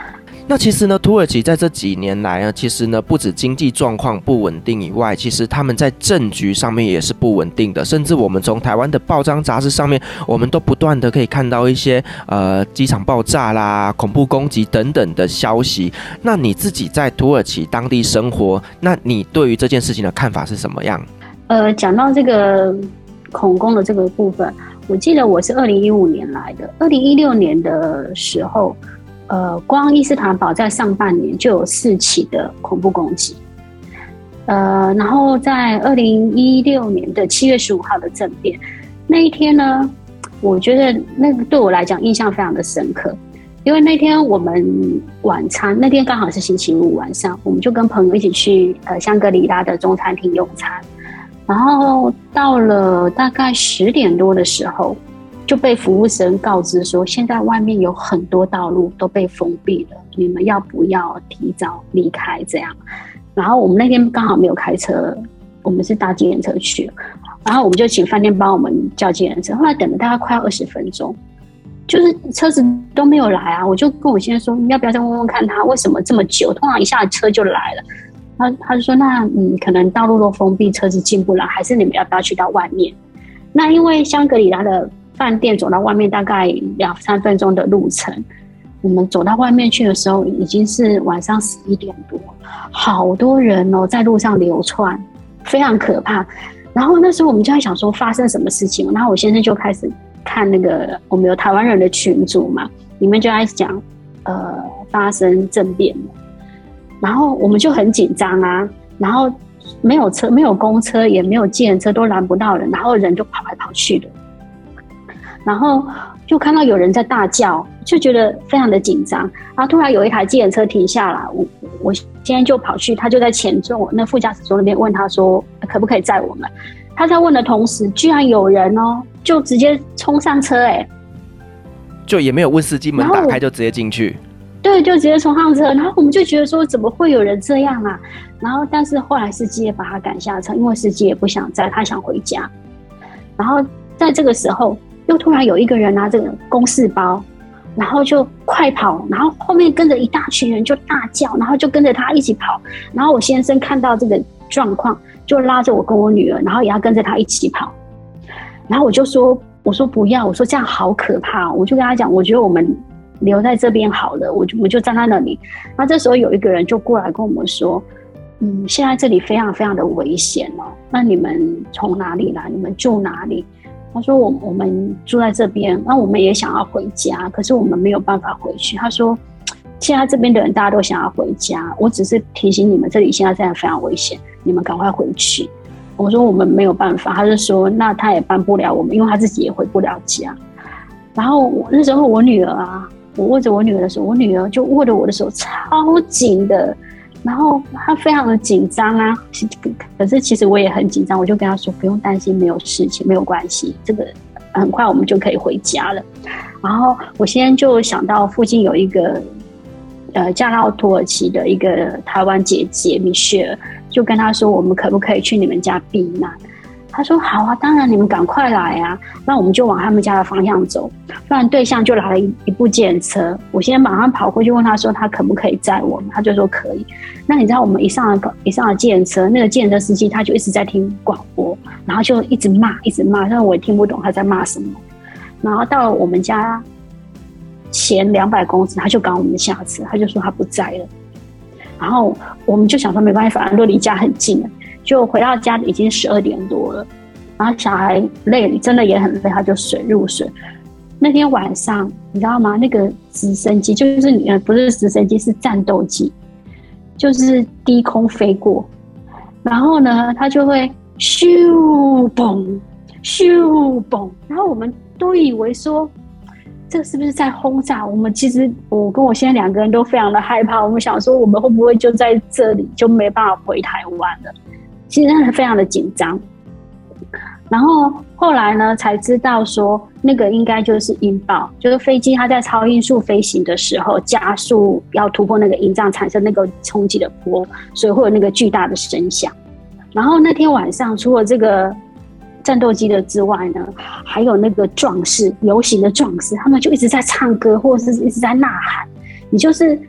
那其实呢，土耳其在这几年来呢，其实呢，不止经济状况不稳定以外，其实他们在政局上面也是不稳定的。甚至我们从台湾的报章杂志上面，我们都不断的可以看到一些呃机场爆炸啦、恐怖攻击等等的消息。那你自己在土耳其当地生活，那你对于这件事情的看法是什么样？ 呃，讲到这个恐攻的这个部分，我记得我是二零一五年来的，二零一六年的时候。呃，光伊斯坦堡在上半年就有四起的恐怖攻击，呃，然后在二零一六年的七月十五号的政变那一天呢，我觉得那个对我来讲印象非常的深刻，因为那天我们晚餐，那天刚好是星期五晚上，我们就跟朋友一起去呃香格里拉的中餐厅用餐，然后到了大概十点多的时候。就被服务生告知说，现在外面有很多道路都被封闭了，你们要不要提早离开这样。然后我们那天刚好没有开车，我们是搭计程车去，然后我们就请饭店帮我们叫计程车，后来等了大概快要二十分钟，就是车子都没有来啊。我就跟我先生说，你要不要再问问看他为什么这么久，通常一下车就来了。他他就说，那嗯，可能道路都封闭，车子进不来，还是你们要不要去到外面？那因为香格里拉的饭店走到外面大概两三分钟的路程，我们走到外面去的时候已经是晚上十一点多，好多人哦在路上流窜，非常可怕。然后那时候我们就在想说发生什么事情，然后我先生就开始看那个我们有台湾人的群组嘛，里面就在讲呃发生政变了，然后我们就很紧张啊，然后没有车，没有公车，也没有计程车，都拦不到人，然后人就跑来跑去的。然后就看到有人在大叫，就觉得非常的紧张。然后突然有一台计程车停下来，我我现在就跑去，他就在前座那副驾驶座那边问他说可不可以载我们。他在问的同时，居然有人哦，就直接冲上车，哎、欸， 就也没有问司机门打开就直接进去。 对，就直接冲上车。然后我们就觉得说怎么会有人这样啊？然后但是后来司机也把他赶下车，因为司机也不想载，他想回家。然后在这个时候。又突然有一个人拿这个公事包，然后就快跑，然后后面跟着一大群人就大叫，然后就跟着他一起跑。然后我先生看到这个状况，就拉着我跟我女儿，然后也要跟着他一起跑。然后我就说：“我说不要，我说这样好可怕、哦。”我就跟他讲，我觉得我们留在这边好了，我就我就站在那里。那这时候有一个人就过来跟我们说：“嗯，现在这里非常非常的危险哦，那你们从哪里来？你们住哪里？”他说我我们住在这边，那我们也想要回家，可是我们没有办法回去。他说现在这边的人大家都想要回家，我只是提醒你们这里现在真的非常危险，你们赶快回去。我说我们没有办法，他就说那他也帮不了我们，因为他自己也回不了家。然后我那时候我女儿啊，我握着我女儿的手，我女儿就握着我的手超紧的，然后她非常的紧张啊，可是其实我也很紧张，我就跟她说不用担心，没有事情，没有关系，这个很快我们就可以回家了。然后我现在就想到附近有一个呃嫁到土耳其的一个台湾姐姐米雪儿，就跟她说我们可不可以去你们家避难。他说好啊，当然你们赶快来啊！那我们就往他们家的方向走，不然对象就来了一一部计程车。我先马上跑过去问他说他可不可以载我们，他就说可以。那你知道我们一上了一上了计程车，那个计程车司机他就一直在听广播，然后就一直骂一直骂，但我也听不懂他在骂什么。然后到了我们家前两百公尺，他就赶我们下车，他就说他不载了。然后我们就想说没关系，反正都离家很近了。就回到家已经十二点多了，然后小孩累，真的也很累，他就睡入睡。那天晚上你知道吗？那个直升机就是呃不是直升机，是战斗机，就是低空飞过，然后呢，它就会咻嘣咻嘣，然后我们都以为说这是不是在轰炸？我们其实我跟我先生两个人都非常的害怕，我们想说我们会不会就在这里就没办法回台湾了？其实真的非常的紧张，然后后来呢才知道说那个应该就是音爆，就是飞机它在超音速飞行的时候加速要突破那个音障，产生那个冲击的波，所以会有那个巨大的声响。然后那天晚上除了这个战斗机的之外呢，还有那个壮士，游行的壮士，他们就一直在唱歌或者是一直在呐喊，你就是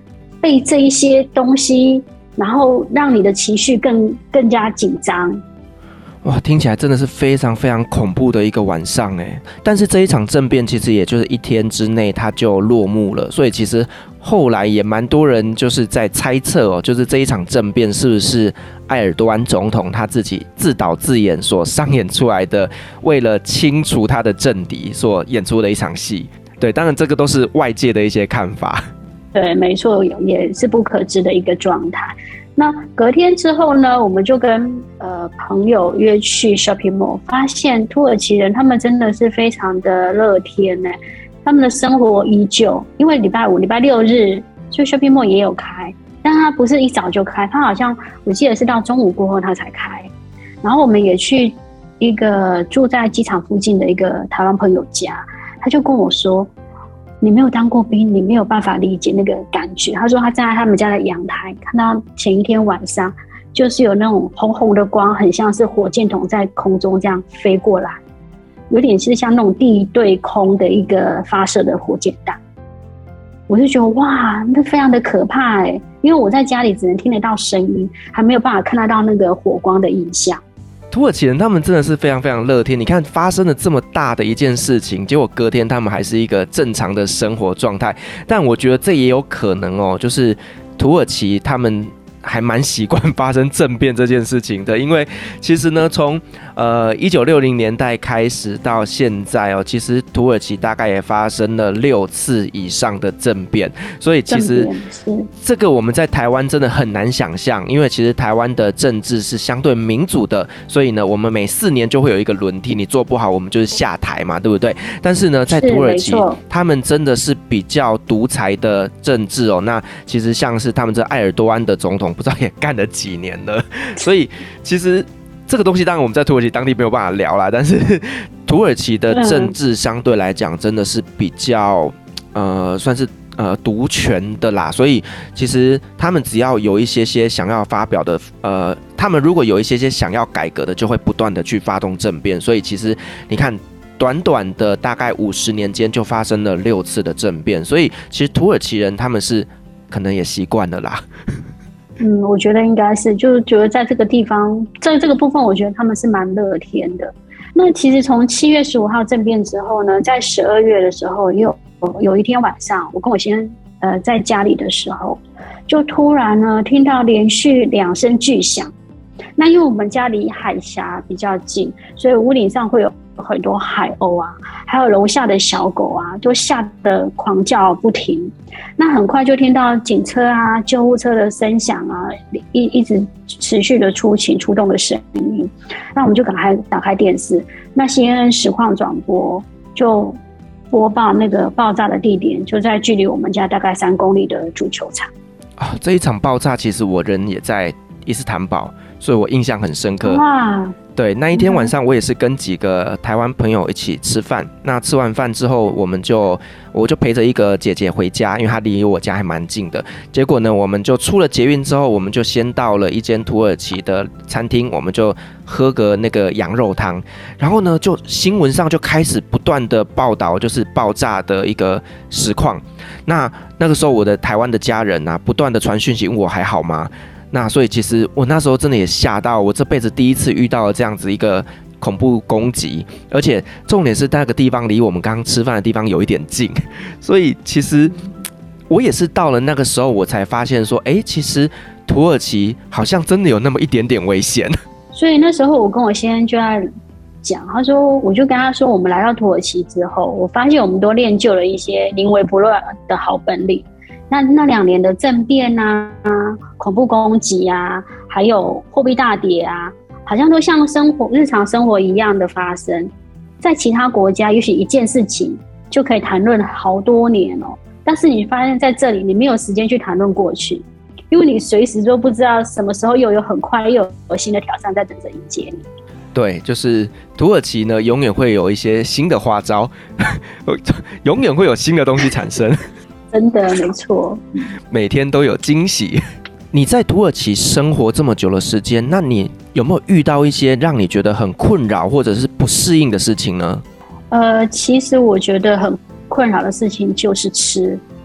被这一些东西，然后让你的情绪更更加紧张。 哇，听起来真的是非常非常恐怖的一个晚上哎！但是这一场政变其实也就是一天之内它就落幕了，所以其实后来也蛮多人就是在猜测哦，就是这一场政变是不是埃尔多安总统他自己自导自演所上演出来的，为了清除他的政敌所演出的一场戏。对，当然这个都是外界的一些看法。 对，没错，也是不可知的一个状态。那隔天之后呢，我们就跟呃朋友约去 shopping mall， 发现土耳其人他们真的是非常的乐天呢，他们的生活依旧。因为礼拜五、礼拜六日就 shopping mall 也有开，但他不是一早就开，他好像我记得是到中午过后他才开。然后我们也去一个住在机场附近的一个台湾朋友家，他就跟我说，你没有当过兵，你没有办法理解那个感觉。他说他站在他们家的阳台，看到前一天晚上就是有那种红红的光，很像是火箭筒在空中这样飞过来，有点是像那种地对空的一个发射的火箭弹。我就觉得哇，那非常的可怕哎，因为我在家里只能听得到声音，还没有办法看得到那个火光的影像。 土耳其人他们真的是非常非常乐天，你看发生了这么大的一件事情，结果隔天他们还是一个正常的生活状态。但我觉得这也有可能哦，就是土耳其他们还蛮习惯发生政变这件事情的，因为其实呢，从呃一九六零年代开始到现在哦，其实土耳其大概也发生了六次以上的政变，所以其实这个我们在台湾真的很难想象，因为其实台湾的政治是相对民主的，所以呢，我们每四年就会有一个轮替，你做不好，我们就是下台嘛，对不对？但是呢，在土耳其，他们真的是比较独裁的政治哦。那其实像是他们这埃尔多安的总统，不知道也干了几年了，所以其实这个东西当然我们在土耳其当地没有办法聊啦，但是土耳其的政治相对来讲真的是比较呃算是呃独权的啦，所以其实他们只要有一些些想要发表的呃，他们如果有一些些想要改革的，就会不断的去发动政变，所以其实你看短短的大概五十年间就发生了六次的政变，所以其实土耳其人他们是可能也习惯了啦。 嗯，我觉得应该是，就是觉得在这个地方，在这个部分，我觉得他们是蛮乐天的。那其实从七月十五号政变之后呢，在十二月的时候，有有一天晚上，我跟我先生呃在家里的时候，就突然呢听到连续两声巨响。那因为我们家离海峡比较近，所以屋顶上会有很多海鸥啊，还有楼下的小狗啊，就吓得狂叫不停。那很快就听到警车啊、救护车的声响啊，一一直持续的出勤出动的声音。那我们就赶快打开电视，那 C N N 实况转播就播报那个爆炸的地点，就在距离我们家大概三公里的足球场。 啊，这一场爆炸其实我人也在伊斯坦堡，所以我印象很深刻。 哇！ 对，那一天晚上我也是跟几个台湾朋友一起吃饭。那吃完饭之后，我们就我就陪着一个姐姐回家，因为她离我家还蛮近的。结果呢，我们就出了捷运之后，我们就先到了一间土耳其的餐厅，我们就喝个那个羊肉汤。然后呢，就新闻上就开始不断的报道，就是爆炸的一个实况。那那个时候，我的台湾的家人啊，不断的传讯息问我还好吗？那所以其实我那时候真的也吓到，我这辈子第一次遇到了这样子一个恐怖攻击，而且重点是那个地方离我们刚刚吃饭的地方有一点近，所以其实我也是到了那个时候我才发现说，哎，其实土耳其好像真的有那么一点点危险。 所以那时候我跟我先生就在讲，他说我就跟他说，我们来到土耳其之后，我发现我们都练就了一些临危不乱的好本领。那那两年的政变啊、恐怖攻击啊，还有货币大跌啊，好像都像生活日常生活一样的发生。在其他国家，也许一件事情就可以谈论好多年哦。但是你发现在这里，你没有时间去谈论过去，因为你随时都不知道什么时候又有很快又有新的挑战在等着迎接你。 对，就是土耳其呢，永远会有一些新的花招，永远会有新的东西产生。 真的没错， 每天都有惊喜。你在土耳其生活这么久的时间，那你有没有遇到一些让你觉得很困扰或者是不适应的事情呢？ 呃，其实我觉得很困扰的事情就是吃。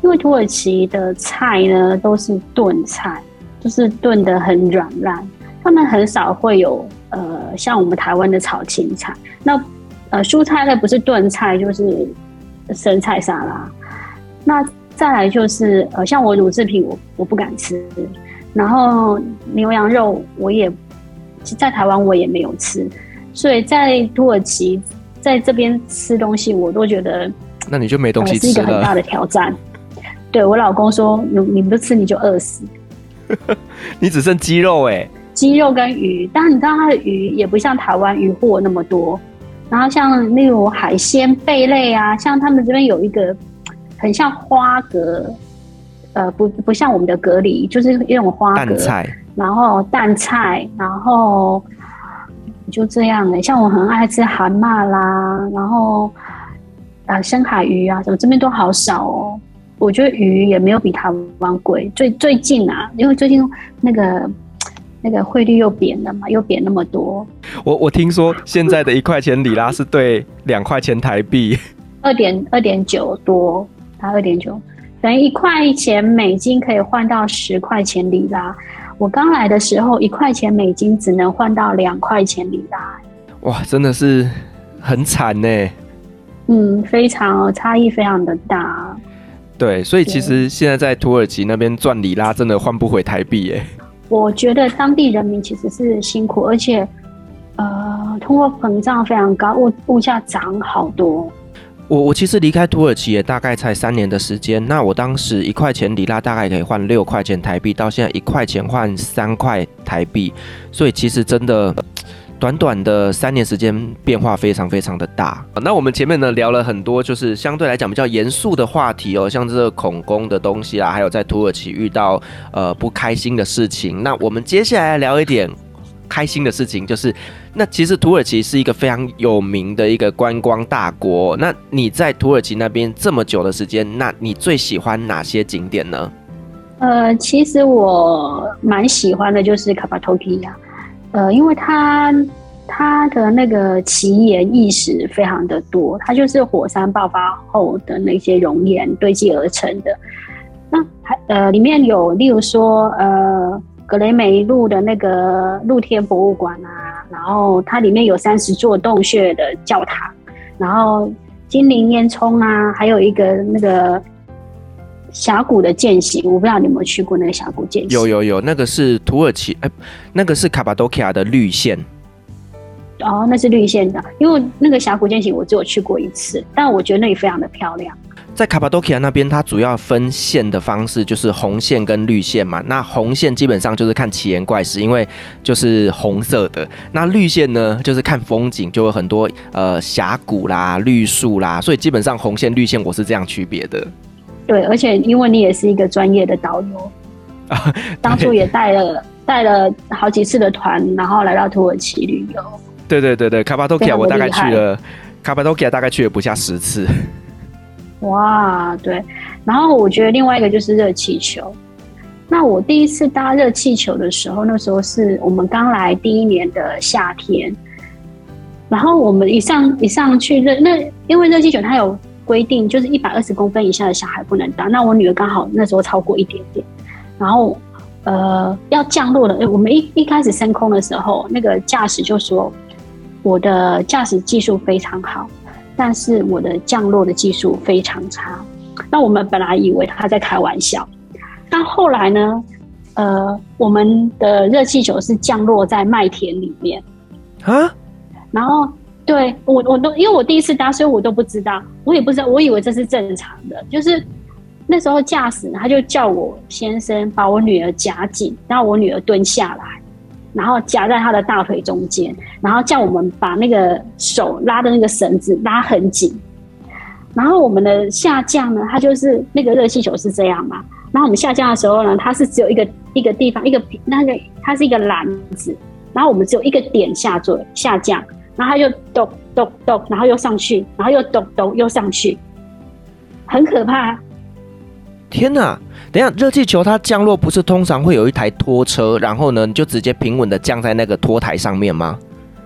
因为土耳其的菜呢都是炖菜，就是炖得很软烂，他们很少会有呃像我们台湾的炒青菜。那呃蔬菜类不是炖菜就是生菜沙拉。那再来就是呃像我乳制品我我不敢吃，然后牛羊肉我也在台湾我也没有吃，所以在土耳其在这边吃东西我都觉得那你就没东西吃了， 呃、是一个很大的挑战。对，我老公说你你不吃你就饿死。 你只剩鸡肉哎、欸， 鸡肉跟鱼，但你知道它的鱼也不像台湾鱼货那么多。然后像例如海鲜贝类啊，像他们这边有一个很像花蛤，呃，不不像我们的蛤蜊，就是一种花蛤， 蛋菜， 然后蛋菜，然后就这样哎、欸。像我很爱吃蛤蟆啦，然后啊深海鱼啊，什么这边都好少哦。我觉得鱼也没有比台湾贵，最最近啊，因为最近那个那个汇率又贬了嘛，又贬那么多。 我我听说现在的一块钱里拉是兑两块钱台币， 二点二点九多，它二点九，等于一块钱美金可以换到十块钱里拉。我刚来的时候，一块钱美金只能换到两块钱里拉。 哇，真的是很惨呢。 嗯，非常差异非常的大。 对，所以其实现在在土耳其那边赚里拉真的换不回台币耶。 我觉得当地人民其实是辛苦，而且呃，通货膨胀非常高，物物价涨好多。 我我其实离开土耳其也大概才三年的时间，那我当时一块钱里拉大概可以换六块钱台币，到现在一块钱换三块台币，所以其实真的短短的三年时间变化非常非常的大。那我们前面呢聊了很多就是相对来讲比较严肃的话题哦，像这个恐攻的东西啦，还有在土耳其遇到呃不开心的事情。那我们接下来聊一点开心的事情，就是那其实土耳其是一个非常有名的一个观光大国。那你在土耳其那边这么久的时间，那你最喜欢哪些景点呢？ 呃，其实我蛮喜欢的就是卡帕多基亚。呃，因为它它的那个奇岩异石非常的多，它就是火山爆发后的那些熔岩堆积而成的。那还呃里面有例如说呃格雷梅路的那个露天博物馆啊，然后它里面有三十座洞穴的教堂，然后精灵烟囱啊，还有一个那个峡谷的践行，我不知道你有没有去过那个峡谷践行？ 有有有，那个是土耳其，哎、欸，那个是卡帕多奇亚的绿线。 哦，那是绿线的，因为那个峡谷践行我只有去过一次，但我觉得那里非常的漂亮。 在卡帕多奇亚那边，它主要分线的方式就是红线跟绿线嘛。那红线基本上就是看奇岩怪石，因为就是红色的。那绿线呢，就是看风景，就有很多呃峡谷啦、绿树啦，所以基本上红线、绿线我是这样区别的。 对，而且因为你也是一个专业的导游，啊、当初也带了带了好几次的团，然后来到土耳其旅游。 对对对对，卡帕多奇亚我大概去了，卡帕多奇亚大概去了不下十次。 哇，对。然后我觉得另外一个就是热气球。那我第一次搭热气球的时候，那时候是我们刚来第一年的夏天，然后我们一上一上去热，那因为热气球它有规定，就是一百二十公分以下的小孩不能搭。那我女儿刚好那时候超过一点点，然后呃要降落了。我们一一开始升空的时候，那个驾驶就说我的驾驶技术非常好，但是我的降落的技术非常差。那我们本来以为他在开玩笑，但后来呢，呃，我们的热气球是降落在麦田里面啊， 然后。对我，我都因为我第一次搭，所以我都不知道，我也不知道，我以为这是正常的。就是那时候驾驶他就叫我先生把我女儿夹紧，让我女儿蹲下来，然后夹在她的大腿中间，然后叫我们把那个手拉的那个绳子拉很紧。然后我们的下降呢，它就是那个热气球是这样嘛。然后我们下降的时候呢，它是只有一个一个地方，一个那个它是一个篮子，然后我们只有一个点下坠下降。然后他就咚咚咚，然后又上去，然后又咚咚又上去，很可怕。 天哪！等一下，热气球它降落不是通常会有一台拖车，然后呢你就直接平稳的降在那个拖台上面吗？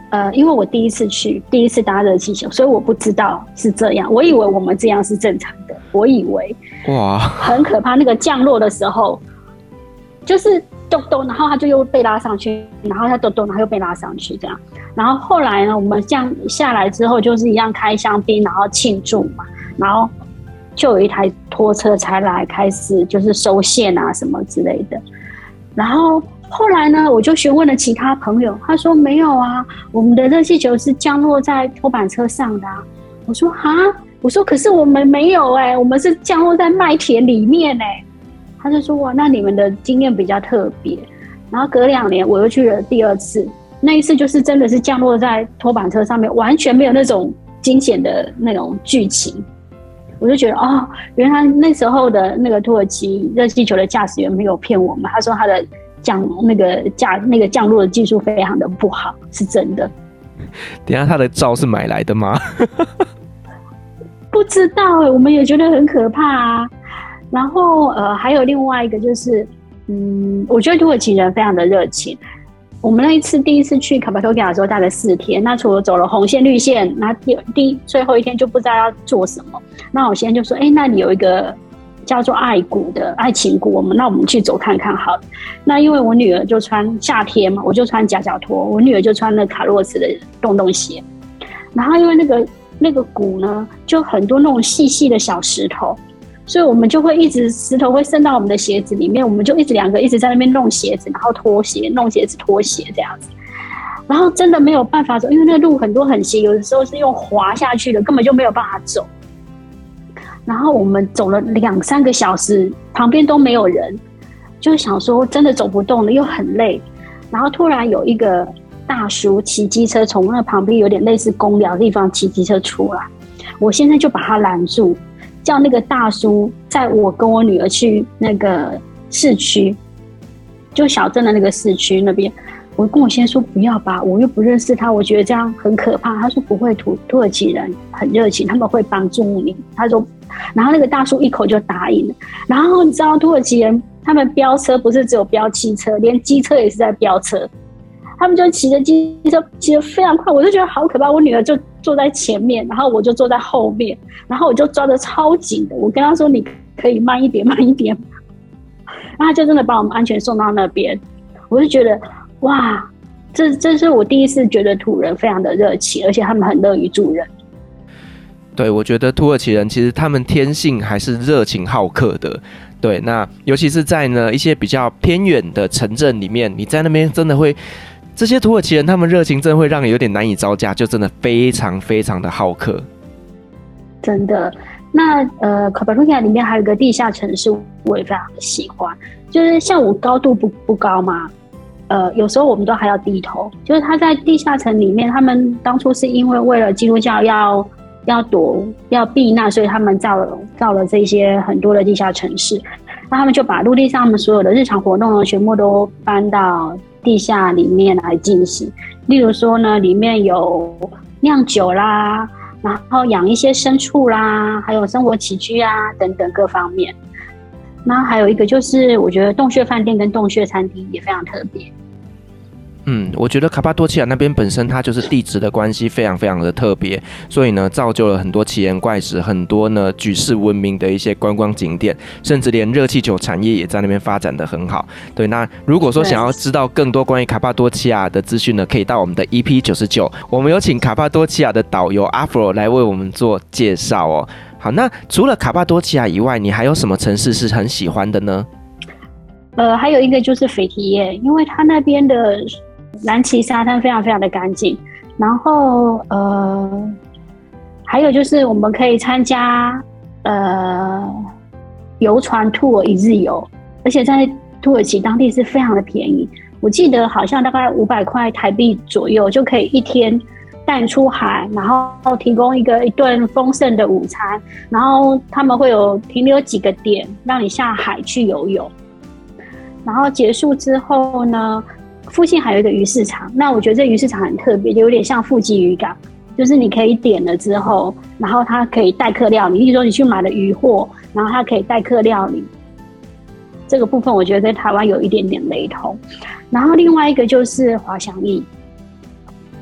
呃，因为我第一次去，第一次搭热气球，所以我不知道是这样，我以为我们这样是正常的，我以为哇， 很可怕。那个降落的时候，就是咚咚，然后它就又被拉上去，然后它咚咚，然后又被拉上去这样。然后后来呢，我们降下来之后，就是一样开香槟，然后庆祝嘛，然后就有一台拖车才来开始就是收线啊什么之类的，然后。后来呢，我就询问了其他朋友，他说没有啊，我们的热气球是降落在拖板车上的啊。我说哈，我说可是我们没有哎、欸，我们是降落在麦田里面哎、欸。他就说哇，那你们的经验比较特别。然后隔两年我又去了第二次，那一次就是真的是降落在拖板车上面，完全没有那种惊险的那种剧情。我就觉得哦，原来那时候的那个土耳其热气球的驾驶员没有骗我们，他说他的。降那个降那个降落的技术非常的不好，是真的。 等一下他的照是买来的吗？ 不知道哎、欸，我们也觉得很可怕啊。然后呃，还有另外一个就是，嗯，我觉得土耳其人非常的热情。我们那一次第一次去卡帕多其亚的时候，大概四天。那除了走了红线、绿线，那第第最后一天就不知道要做什么。那我先就说，哎、欸，那你有一个。叫做爱谷的爱情谷，我们那我们去走看看好了。那因为我女儿就穿夏天嘛，我就穿夹脚拖，我女儿就穿那卡洛斯的洞洞鞋。然后因为那个那个谷呢，就很多那种细细的小石头，所以我们就会一直石头会渗到我们的鞋子里面，我们就一直两个一直在那边弄鞋子，然后脱鞋，弄鞋子脱鞋这样子。然后真的没有办法走，因为那个路很多很斜，有的时候是用滑下去的，根本就没有办法走。然后我们走了两三个小时，旁边都没有人，就想说真的走不动了，又很累。然后突然有一个大叔骑机车从那旁边有点类似公寮的地方骑机车出来，我现在就把他拦住，叫那个大叔载我跟我女儿去那个市区，就小镇的那个市区那边。我跟我先说不要吧，我又不认识他，我觉得这样很可怕。他说不会，土土耳其人很热情，他们会帮助你。他说，然后那个大叔一口就答应了。然后你知道土耳其人他们飙车不是只有飙汽车，连机车也是在飙车。他们就骑着机车骑得非常快，我就觉得好可怕。我女儿就坐在前面，然后我就坐在后面，然后我就抓得超紧的。我跟他说你可以慢一点，慢一点。然后他就真的把我们安全送到那边，我就觉得。哇，这这是我第一次觉得土人非常的热情，而且他们很乐于助人。 对，我觉得土耳其人其实他们天性还是热情好客的。对，那尤其是在呢一些比较偏远的城镇里面，你在那边真的会，这些土耳其人他们热情真的会让你有点难以招架，就真的非常非常的好客。 真的，那呃，卡帕多其亚里面还有一个地下城市，我也非常的喜欢，就是像我高度不不高嘛。呃，有时候我们都还要低头，就是他在地下城里面，他们当初是因为为了基督教要要躲要避难，所以他们造了造了这些很多的地下城市。那他们就把陆地上他们所有的日常活动呢，全部都搬到地下里面来进行。例如说呢，里面有酿酒啦，然后养一些牲畜啦，还有生活起居啊等等各方面。那还有一个就是，我觉得洞穴饭店跟洞穴餐厅也非常特别。 嗯，我觉得卡帕多其亚那边本身它就是地质的关系非常非常的特别，所以呢造就了很多奇岩怪石，很多呢举世闻名的一些观光景点，甚至连热气球产业也在那边发展的很好。对，那如果说想要知道更多关于卡帕多其亚的资讯呢，可以到我们的 E P 九十九，我们有请卡帕多其亚的导游阿弗罗来为我们做介绍哦。好，那除了卡帕多其亚以外，你还有什么城市是很喜欢的呢？ 呃，还有一个就是斐提耶，因为它那边的蓝旗沙滩非常非常的干净，然后呃，还有就是我们可以参加呃游船 tour 一日游，而且在土耳其当地是非常的便宜，我记得好像大概五百块台币左右就可以一天带你出海，然后提供一个一顿丰盛的午餐，然后他们会有停留几个点让你下海去游泳，然后结束之后呢，附近还有一个鱼市场，那我觉得这鱼市场很特别，就有点像富基渔港，就是你可以点了之后，然后它可以代客料理，例如说你去买了鱼货，然后它可以代客料理，这个部分我觉得跟台湾有一点点雷同。然后另外一个就是滑翔翼，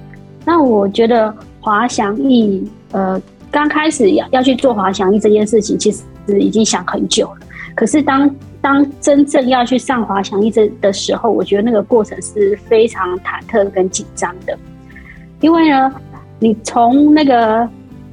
那我觉得滑翔翼，呃，刚开始要要去做滑翔翼这件事情，其实已经想很久了。可是当当真正要去上滑翔翼这的时候，我觉得那个过程是非常忐忑跟紧张的，因为呢，你从那个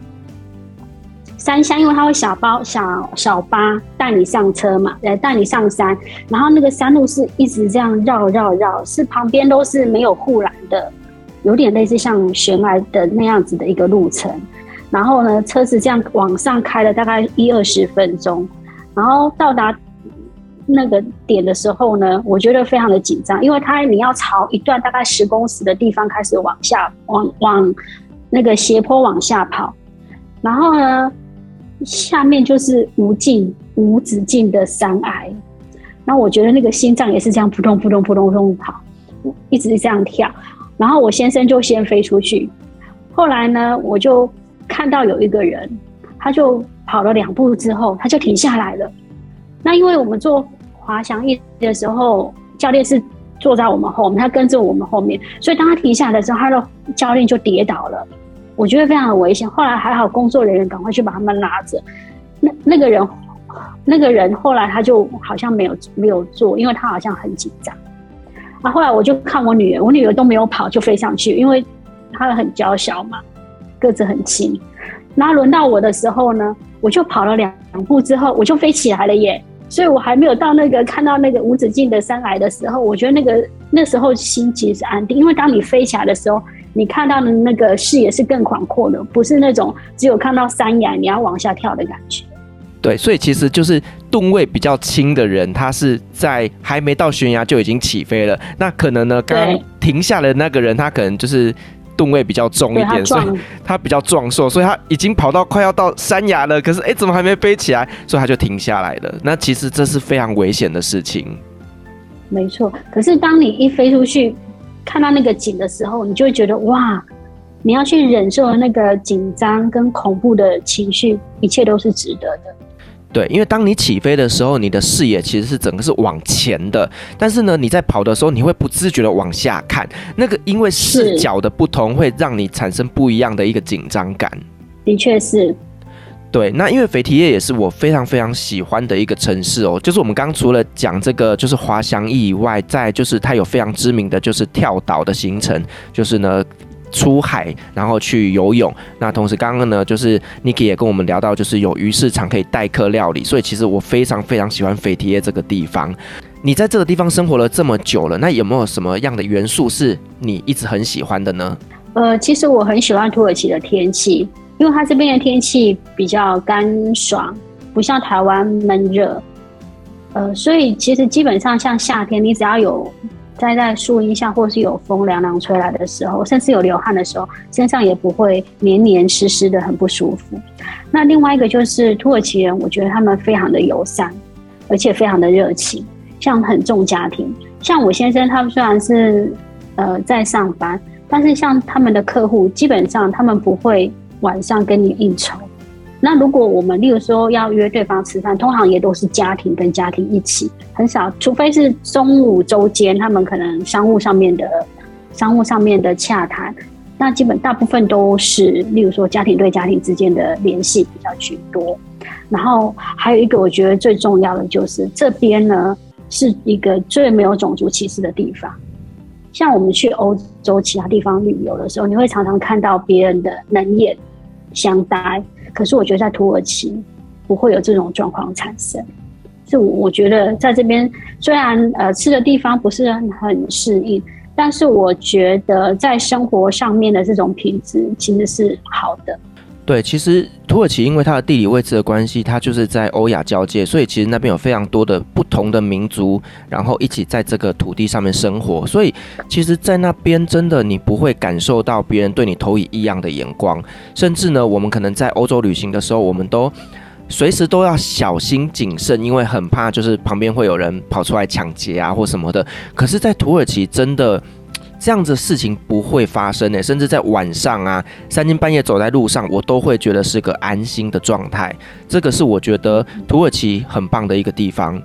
山下，因为它会小包小小巴带你上车嘛，呃，带你上山，然后那个山路是一直这样绕绕绕，是旁边都是没有护栏的，有点类似像悬崖的那样子的一个路程。然后呢，车子这样往上开了大概一二十分钟，然后到达那个点的时候呢，我觉得非常的紧张，因为它你要朝一段大概十公尺的地方开始往下往往那个斜坡往下跑，然后呢，下面就是无尽无止境的山崖，然后我觉得那个心脏也是这样扑通扑通扑通扑通跑，一直这样跳，然后我先生就先飞出去，后来呢，我就看到有一个人，他就跑了两步之后，他就停下来了。那因为我们做滑翔翼的时候，教练是坐在我们后面，他跟着我们后面，所以当他停下来的时候，他的教练就跌倒了。我觉得非常的危险。后来还好，工作人员赶快去把他们拉着。那那个人，那个人后来他就好像没有没有做，因为他好像很紧张。啊，后来我就看我女儿，我女儿都没有跑就飞上去，因为她很娇小嘛。个子很轻，然后轮到我的时候呢，我就跑了两步之后，我就飞起来了耶！所以我还没有到那个看到那个无止境的山崖的时候，我觉得那个那时候心其实是安定，因为当你飞起来的时候，你看到的那个视野是更广阔的，不是那种只有看到山崖你要往下跳的感觉。 对，所以其实就是吨位比较轻的人，他是在还没到悬崖就已经起飞了。那可能呢，刚刚停下的那个人，他可能就是吨位比较重一点，所以他比较壮硕，所以他已经跑到快要到山崖了，可是哎，怎么还没飞起来？所以他就停下来了。那其实这是非常危险的事情。 没错，可是当你一飞出去，看到那个景的时候，你就会觉得哇，你要去忍受那个紧张跟恐怖的情绪，一切都是值得的。 对，因为当你起飞的时候，你的视野其实是整个是往前的，但是呢，你在跑的时候，你会不自觉的往下看，那个因为视角的不同，会让你产生不一样的一个紧张感。 的确是。 对，那因为肥提耶也是我非常非常喜欢的一个城市哦，就是我们刚刚除了讲这个就是滑翔翼以外，再就是它有非常知名的就是跳岛的行程，就是呢出海然后去游泳。那同时刚刚呢就是 Niki 也跟我们聊到就是有鱼市场可以代客料理，所以其实我非常非常喜欢肥提耶这个地方。你在这个地方生活了这么久了，那有没有什么样的元素是你一直很喜欢的呢？ 呃，其实我很喜欢土耳其的天气，因为它这边的天气比较干爽，不像台湾闷热。呃，所以其实基本上像夏天，你只要有待在树荫下，或是有风凉凉吹来的时候，甚至有流汗的时候，身上也不会黏黏湿湿的，很不舒服。那另外一个就是土耳其人，我觉得他们非常的友善，而且非常的热情，像很重家庭。像我先生他们虽然是呃在上班，但是像他们的客户，基本上他们不会晚上跟你应酬。那如果我们例如说要约对方吃饭，通常也都是家庭跟家庭一起，很少，除非是中午周间，他们可能商务上面的商务上面的洽谈，那基本大部分都是例如说家庭对家庭之间的联系比较居多。然后还有一个我觉得最重要的就是这边呢是一个最没有种族歧视的地方。像我们去欧洲其他地方旅游的时候，你会常常看到别人的冷眼相待，可是我觉得在土耳其不会有这种状况产生。是我觉得在这边虽然呃吃的地方不是很适应，但是我觉得在生活上面的这种品质其实是好的。 对，其实土耳其因为它的地理位置的关系，它就是在欧亚交界，所以其实那边有非常多的不同的民族，然后一起在这个土地上面生活，所以其实在那边真的你不会感受到别人对你投以异样的眼光，甚至呢我们可能在欧洲旅行的时候，我们都随时都要小心谨慎，因为很怕就是旁边会有人跑出来抢劫啊或什么的。可是在土耳其真的这样子的事情不会发生、欸、甚至在晚上啊，三更半夜走在路上，我都会觉得是个安心的状态。这个是我觉得土耳其很棒的一个地方。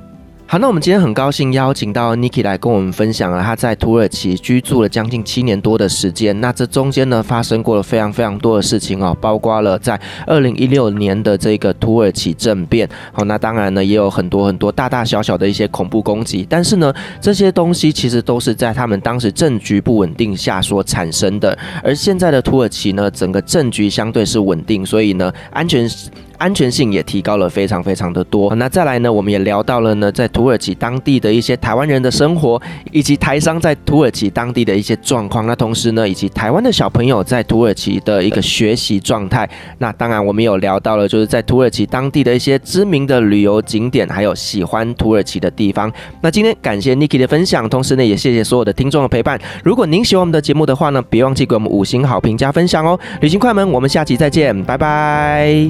好，那我们今天很高兴邀请到 Niki 来跟我们分享了他在土耳其居住了将近七年多的时间。那这中间呢发生过了非常非常多的事情哦，包括了在二零一六年的这个土耳其政变。好，那当然呢也有很多很多大大小小的一些恐怖攻击，但是呢这些东西其实都是在他们当时政局不稳定下所产生的。而现在的土耳其呢，整个政局相对是稳定，所以呢安全。安全性也提高了非常非常的多。那再来呢，我们也聊到了呢，在土耳其当地的一些台湾人的生活，以及台商在土耳其当地的一些状况。那同时呢，以及台湾的小朋友在土耳其的一个学习状态。那当然，我们有聊到了，就是在土耳其当地的一些知名的旅游景点，还有喜欢土耳其的地方。那今天感谢 Niki 的分享，同时呢，也谢谢所有的听众的陪伴。如果您喜欢我们的节目的话呢，别忘记给我们五星好评加分享哦。旅行快门，我们下期再见，拜拜。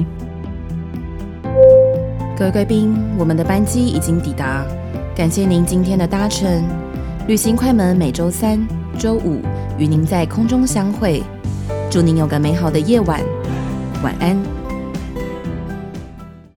各位贵宾，我们的班机已经抵达，感谢您今天的搭乘。旅行快门每周三、周五与您在空中相会，祝您有个美好的夜晚，晚安。